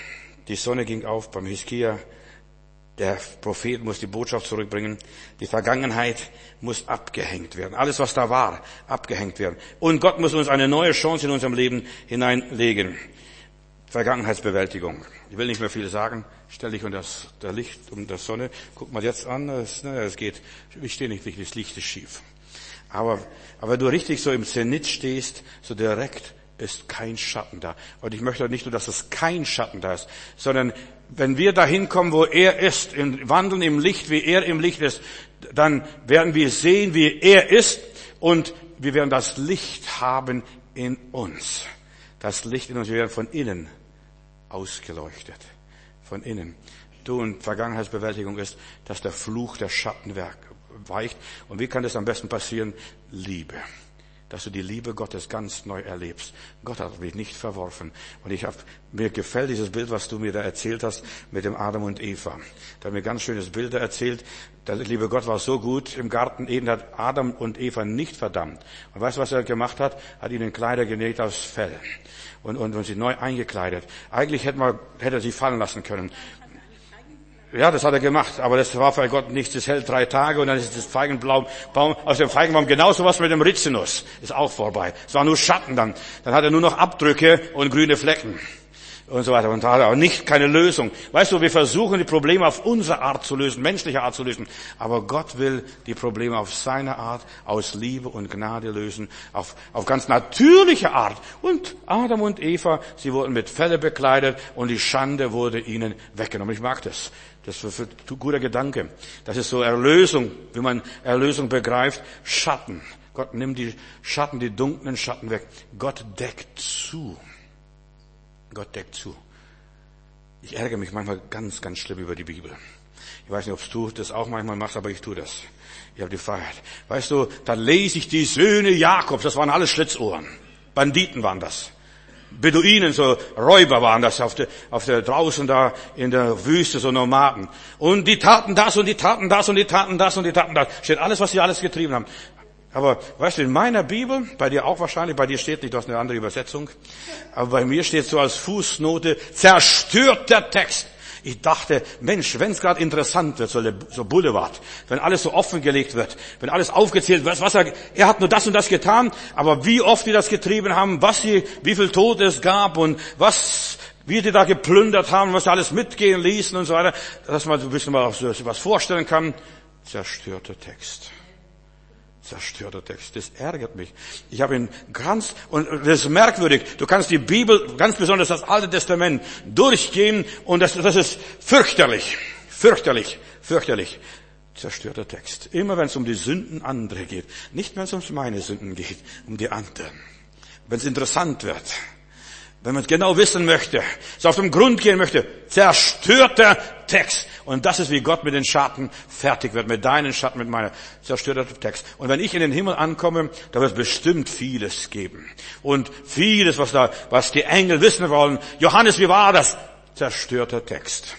Die Sonne ging auf beim Hiskia. Der Prophet muss die Botschaft zurückbringen. Die Vergangenheit muss abgehängt werden. Alles, was da war, abgehängt werden. Und Gott muss uns eine neue Chance in unserem Leben hineinlegen. Vergangenheitsbewältigung. Ich will nicht mehr viel sagen. Stell dich unter das Licht, um der Sonne. Guck mal jetzt an. Es geht. Ich stehe nicht richtig, das Licht ist schief. Aber wenn du richtig so im Zenit stehst, so direkt, ist kein Schatten da. Und ich möchte nicht nur, dass es kein Schatten da ist, sondern wenn wir dahin kommen, wo er ist, wandeln im Licht, wie er im Licht ist, dann werden wir sehen, wie er ist, und wir werden das Licht haben in uns. Das Licht in uns, wir werden von innen ausgeleuchtet. Von innen. Und Vergangenheitsbewältigung ist, dass der Fluch der Schatten weicht. Und wie kann das am besten passieren? Liebe. Dass du die Liebe Gottes ganz neu erlebst. Gott hat mich nicht verworfen. Und mir gefällt dieses Bild, was du mir da erzählt hast, mit dem Adam und Eva. Da hat mir ganz schönes Bild erzählt. Der liebe Gott war so gut im Garten Eden, hat Adam und Eva nicht verdammt. Und weißt du, was er gemacht hat? Hat ihnen Kleider genäht aus Fell. Und sie neu eingekleidet. Eigentlich hätte er sie fallen lassen können. Ja, das hat er gemacht, aber das war für Gott nichts. Das hält 3 Tage und dann ist das Feigenbaum, aus dem Feigenbaum genauso was mit dem Rizinus. Ist auch vorbei. Es war nur Schatten dann. Dann hat er nur noch Abdrücke und grüne Flecken. Und so weiter. Und da hat er auch keine Lösung. Weißt du, wir versuchen die Probleme auf unsere Art zu lösen, menschliche Art zu lösen. Aber Gott will die Probleme auf seine Art, aus Liebe und Gnade lösen, auf ganz natürliche Art. Und Adam und Eva, sie wurden mit Felle bekleidet und die Schande wurde ihnen weggenommen. Ich mag das. Das ist ein guter Gedanke. Das ist so Erlösung, wie man Erlösung begreift. Schatten. Gott nimmt die Schatten, die dunklen Schatten weg. Gott deckt zu. Gott deckt zu. Ich ärgere mich manchmal ganz, ganz schlimm über die Bibel. Ich weiß nicht, ob du das auch manchmal machst, aber ich tue das. Ich habe die Freiheit. Weißt du, da lese ich die Söhne Jakobs, das waren alles Schlitzohren. Banditen waren das. Beduinen, so Räuber waren das auf der draußen da in der Wüste, so Nomaden. Und die taten das und die taten das und die taten das und die taten das. Steht alles, was sie alles getrieben haben. Aber weißt du, in meiner Bibel, bei dir auch wahrscheinlich, bei dir steht nicht, du hast eine andere Übersetzung, aber bei mir steht so als Fußnote, zerstörter Text. Ich dachte, Mensch, wenn es gerade interessant wird, so Boulevard, wenn alles so offengelegt wird, wenn alles aufgezählt wird, er hat nur das und das getan, aber wie oft die das getrieben haben, wie viel Tote es gab und wie die da geplündert haben, was sie alles mitgehen ließen und so weiter, dass man so ein bisschen mal was vorstellen kann. Zerstörter Text. Zerstörter Text. Das ärgert mich. Ich habe ihn und das ist merkwürdig. Du kannst die Bibel, ganz besonders das Alte Testament, durchgehen und das ist fürchterlich. Fürchterlich. Fürchterlich. Zerstörter Text. Immer wenn es um die Sünden anderer geht. Nicht wenn es um meine Sünden geht, um die anderen. Wenn es interessant wird. Wenn man es genau wissen möchte, es auf den Grund gehen möchte, zerstörter Text. Und das ist, wie Gott mit den Schatten fertig wird, mit deinen Schatten, mit meiner zerstörter Text. Und wenn ich in den Himmel ankomme, da wird es bestimmt vieles geben. Und vieles, was die Engel wissen wollen. Johannes, wie war das? Zerstörter Text.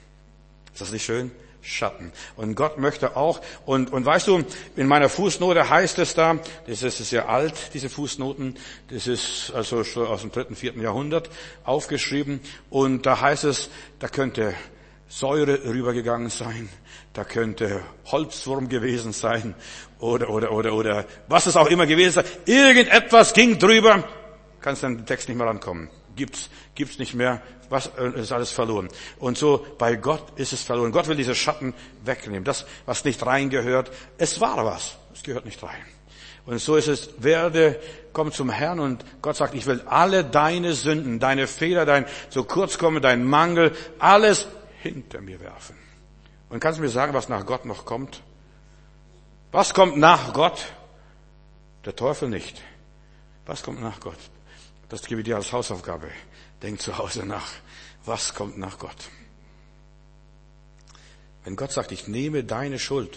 Ist das nicht schön? Schatten. Und Gott möchte auch, und weißt du, in meiner Fußnote heißt es da, das ist sehr alt, diese Fußnoten, das ist also schon aus dem 3., 4. Jahrhundert aufgeschrieben, und da heißt es, da könnte Säure rübergegangen sein, da könnte Holzwurm gewesen sein, oder was es auch immer gewesen sein. Irgendetwas ging drüber, kannst an den Text nicht mehr rankommen. Gibt's nicht mehr, ist alles verloren. Und so, bei Gott ist es verloren. Gott will diese Schatten wegnehmen. Das, was nicht reingehört, es war was. Es gehört nicht rein. Und so ist es, komm zum Herrn, und Gott sagt, ich will alle deine Sünden, deine Fehler, dein zu kurz kommen, dein Mangel, alles hinter mir werfen. Und kannst du mir sagen, was nach Gott noch kommt? Was kommt nach Gott? Der Teufel nicht. Was kommt nach Gott? Das gebe ich dir als Hausaufgabe. Denk zu Hause nach. Was kommt nach Gott? Wenn Gott sagt, ich nehme deine Schuld,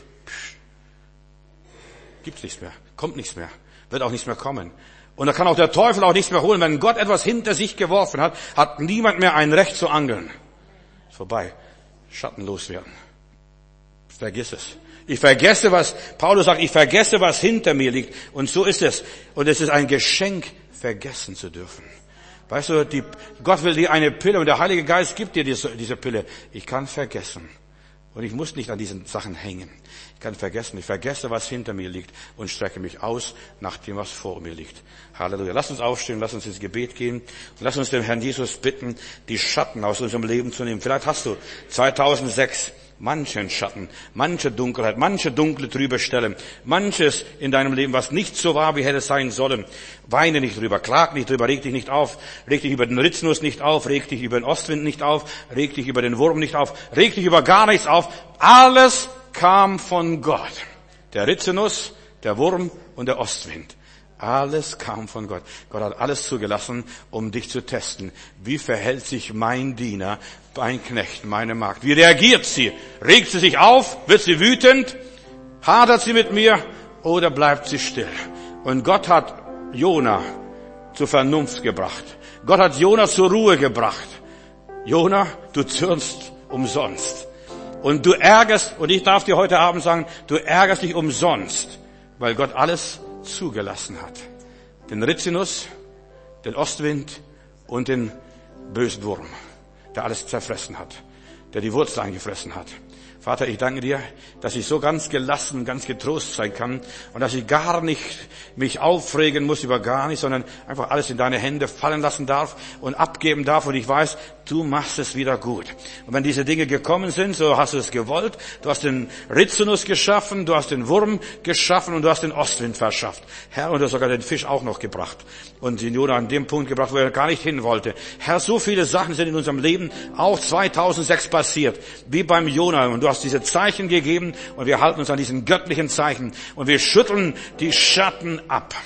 gibt's nichts mehr, kommt nichts mehr, wird auch nichts mehr kommen. Und da kann auch der Teufel auch nichts mehr holen. Wenn Gott etwas hinter sich geworfen hat, hat niemand mehr ein Recht zu angeln. Ist vorbei. Schattenlos werden. Vergiss es. Ich vergesse, Paulus sagt, ich vergesse, was hinter mir liegt. Und so ist es. Und es ist ein Geschenk, vergessen zu dürfen. Weißt du, Gott will dir eine Pille und der Heilige Geist gibt dir diese Pille. Ich kann vergessen. Und ich muss nicht an diesen Sachen hängen. Ich kann vergessen. Ich vergesse, was hinter mir liegt und strecke mich aus nach dem, was vor mir liegt. Halleluja. Lass uns aufstehen, lass uns ins Gebet gehen und lass uns dem Herrn Jesus bitten, die Schatten aus unserem Leben zu nehmen. Vielleicht hast du 2006 manchen Schatten, manche Dunkelheit, manche dunkle, trübe Stelle, manches in deinem Leben, was nicht so war, wie hätte es sein sollen. Weine nicht drüber, klag nicht drüber, reg dich nicht auf, reg dich über den Rizinus nicht auf, reg dich über den Ostwind nicht auf, reg dich über den Wurm nicht auf, reg dich über gar nichts auf. Alles kam von Gott. Der Rizinus, der Wurm und der Ostwind. Alles kam von Gott. Gott hat alles zugelassen, um dich zu testen. Wie verhält sich mein Diener, mein Knecht, meine Magd? Wie reagiert sie? Regt sie sich auf? Wird sie wütend? Hadert sie mit mir? Oder bleibt sie still? Und Gott hat Jona zur Vernunft gebracht. Gott hat Jona zur Ruhe gebracht. Jona, du zürnst umsonst. Und du ärgerst, und ich darf dir heute Abend sagen, du ärgerst dich umsonst, weil Gott alles zugelassen hat. Den Rizinus, den Ostwind und den bösen Wurm, der alles zerfressen hat, der die Wurzel eingefressen hat. Vater, ich danke dir, dass ich so ganz gelassen, ganz getrost sein kann und dass ich gar nicht mich aufregen muss über gar nichts, sondern einfach alles in deine Hände fallen lassen darf und abgeben darf und ich weiß, du machst es wieder gut. Und wenn diese Dinge gekommen sind, so hast du es gewollt, du hast den Rizinus geschaffen, du hast den Wurm geschaffen und du hast den Ostwind verschafft. Herr, und du hast sogar den Fisch auch noch gebracht und den Jona an dem Punkt gebracht, wo er gar nicht hin wollte. Herr, so viele Sachen sind in unserem Leben auch 2006 passiert, wie beim Jona und du hast diese Zeichen gegeben und wir halten uns an diesen göttlichen Zeichen und wir schütteln die Schatten ab.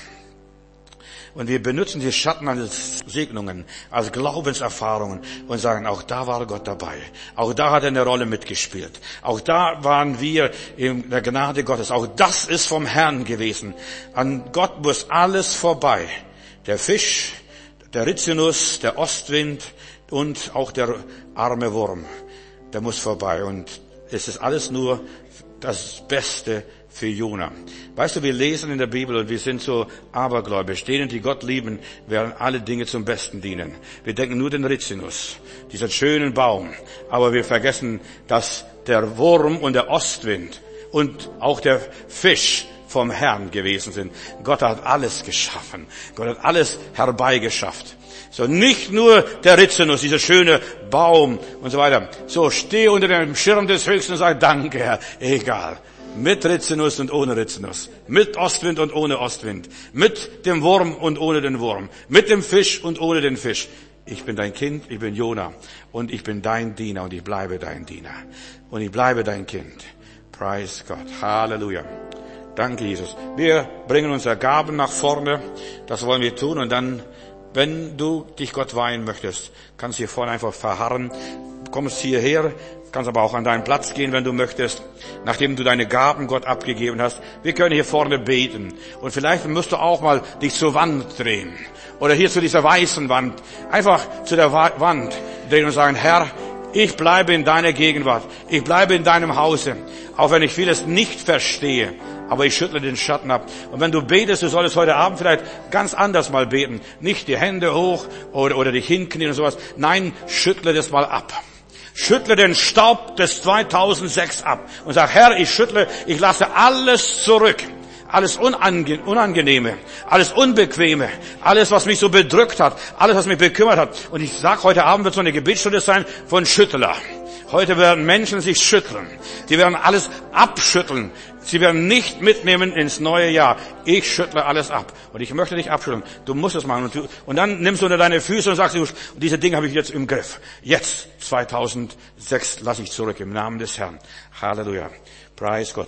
Und wir benutzen die Schatten als Segnungen, als Glaubenserfahrungen und sagen, auch da war Gott dabei. Auch da hat er eine Rolle mitgespielt. Auch da waren wir in der Gnade Gottes. Auch das ist vom Herrn gewesen. An Gott muss alles vorbei. Der Fisch, der Rizinus, der Ostwind und auch der arme Wurm. Der muss vorbei. Und es ist alles nur das Beste für Jona. Weißt du, wir lesen in der Bibel und wir sind so abergläubisch. Denen, die Gott lieben, werden alle Dinge zum Besten dienen. Wir denken nur den Rizinus, diesen schönen Baum. Aber wir vergessen, dass der Wurm und der Ostwind und auch der Fisch vom Herrn gewesen sind. Gott hat alles geschaffen. Gott hat alles herbeigeschafft. So, nicht nur der Rizinus, dieser schöne Baum und so weiter. So, stehe unter dem Schirm des Höchsten und sag, danke, Herr. Egal. Mit Rizinus und ohne Rizinus. Mit Ostwind und ohne Ostwind. Mit dem Wurm und ohne den Wurm. Mit dem Fisch und ohne den Fisch. Ich bin dein Kind, ich bin Jona. Und ich bin dein Diener und ich bleibe dein Diener. Und ich bleibe dein Kind. Preis Gott. Halleluja. Danke, Jesus. Wir bringen unsere Gaben nach vorne. Das wollen wir tun. Und dann, wenn du dich Gott weihen möchtest, kannst du hier vorne einfach verharren. Kommst hierher, kannst aber auch an deinen Platz gehen, wenn du möchtest, nachdem du deine Gaben Gott abgegeben hast. Wir können hier vorne beten. Und vielleicht musst du auch mal dich zur Wand drehen. Oder hier zu dieser weißen Wand. Einfach zu der Wand drehen und sagen, Herr, ich bleibe in deiner Gegenwart. Ich bleibe in deinem Hause. Auch wenn ich vieles nicht verstehe. Aber ich schüttle den Schatten ab. Und wenn du betest, du solltest heute Abend vielleicht ganz anders mal beten. Nicht die Hände hoch oder dich hinknien und sowas. Nein, schüttle das mal ab. Schüttle den Staub des 2006 ab. Und sag, Herr, ich lasse alles zurück. Alles Unangenehme, alles Unbequeme, alles, was mich so bedrückt hat, alles, was mich bekümmert hat. Und ich sag, heute Abend wird so eine Gebetsstunde sein von Schüttler. Heute werden Menschen sich schütteln. Die werden alles abschütteln. Sie werden nicht mitnehmen ins neue Jahr. Ich schüttle alles ab. Und ich möchte dich abschütteln. Du musst es machen. Und dann nimmst du unter deine Füße und sagst, diese Dinge habe ich jetzt im Griff. Jetzt, 2006, lasse ich zurück im Namen des Herrn. Halleluja. Preis Gott.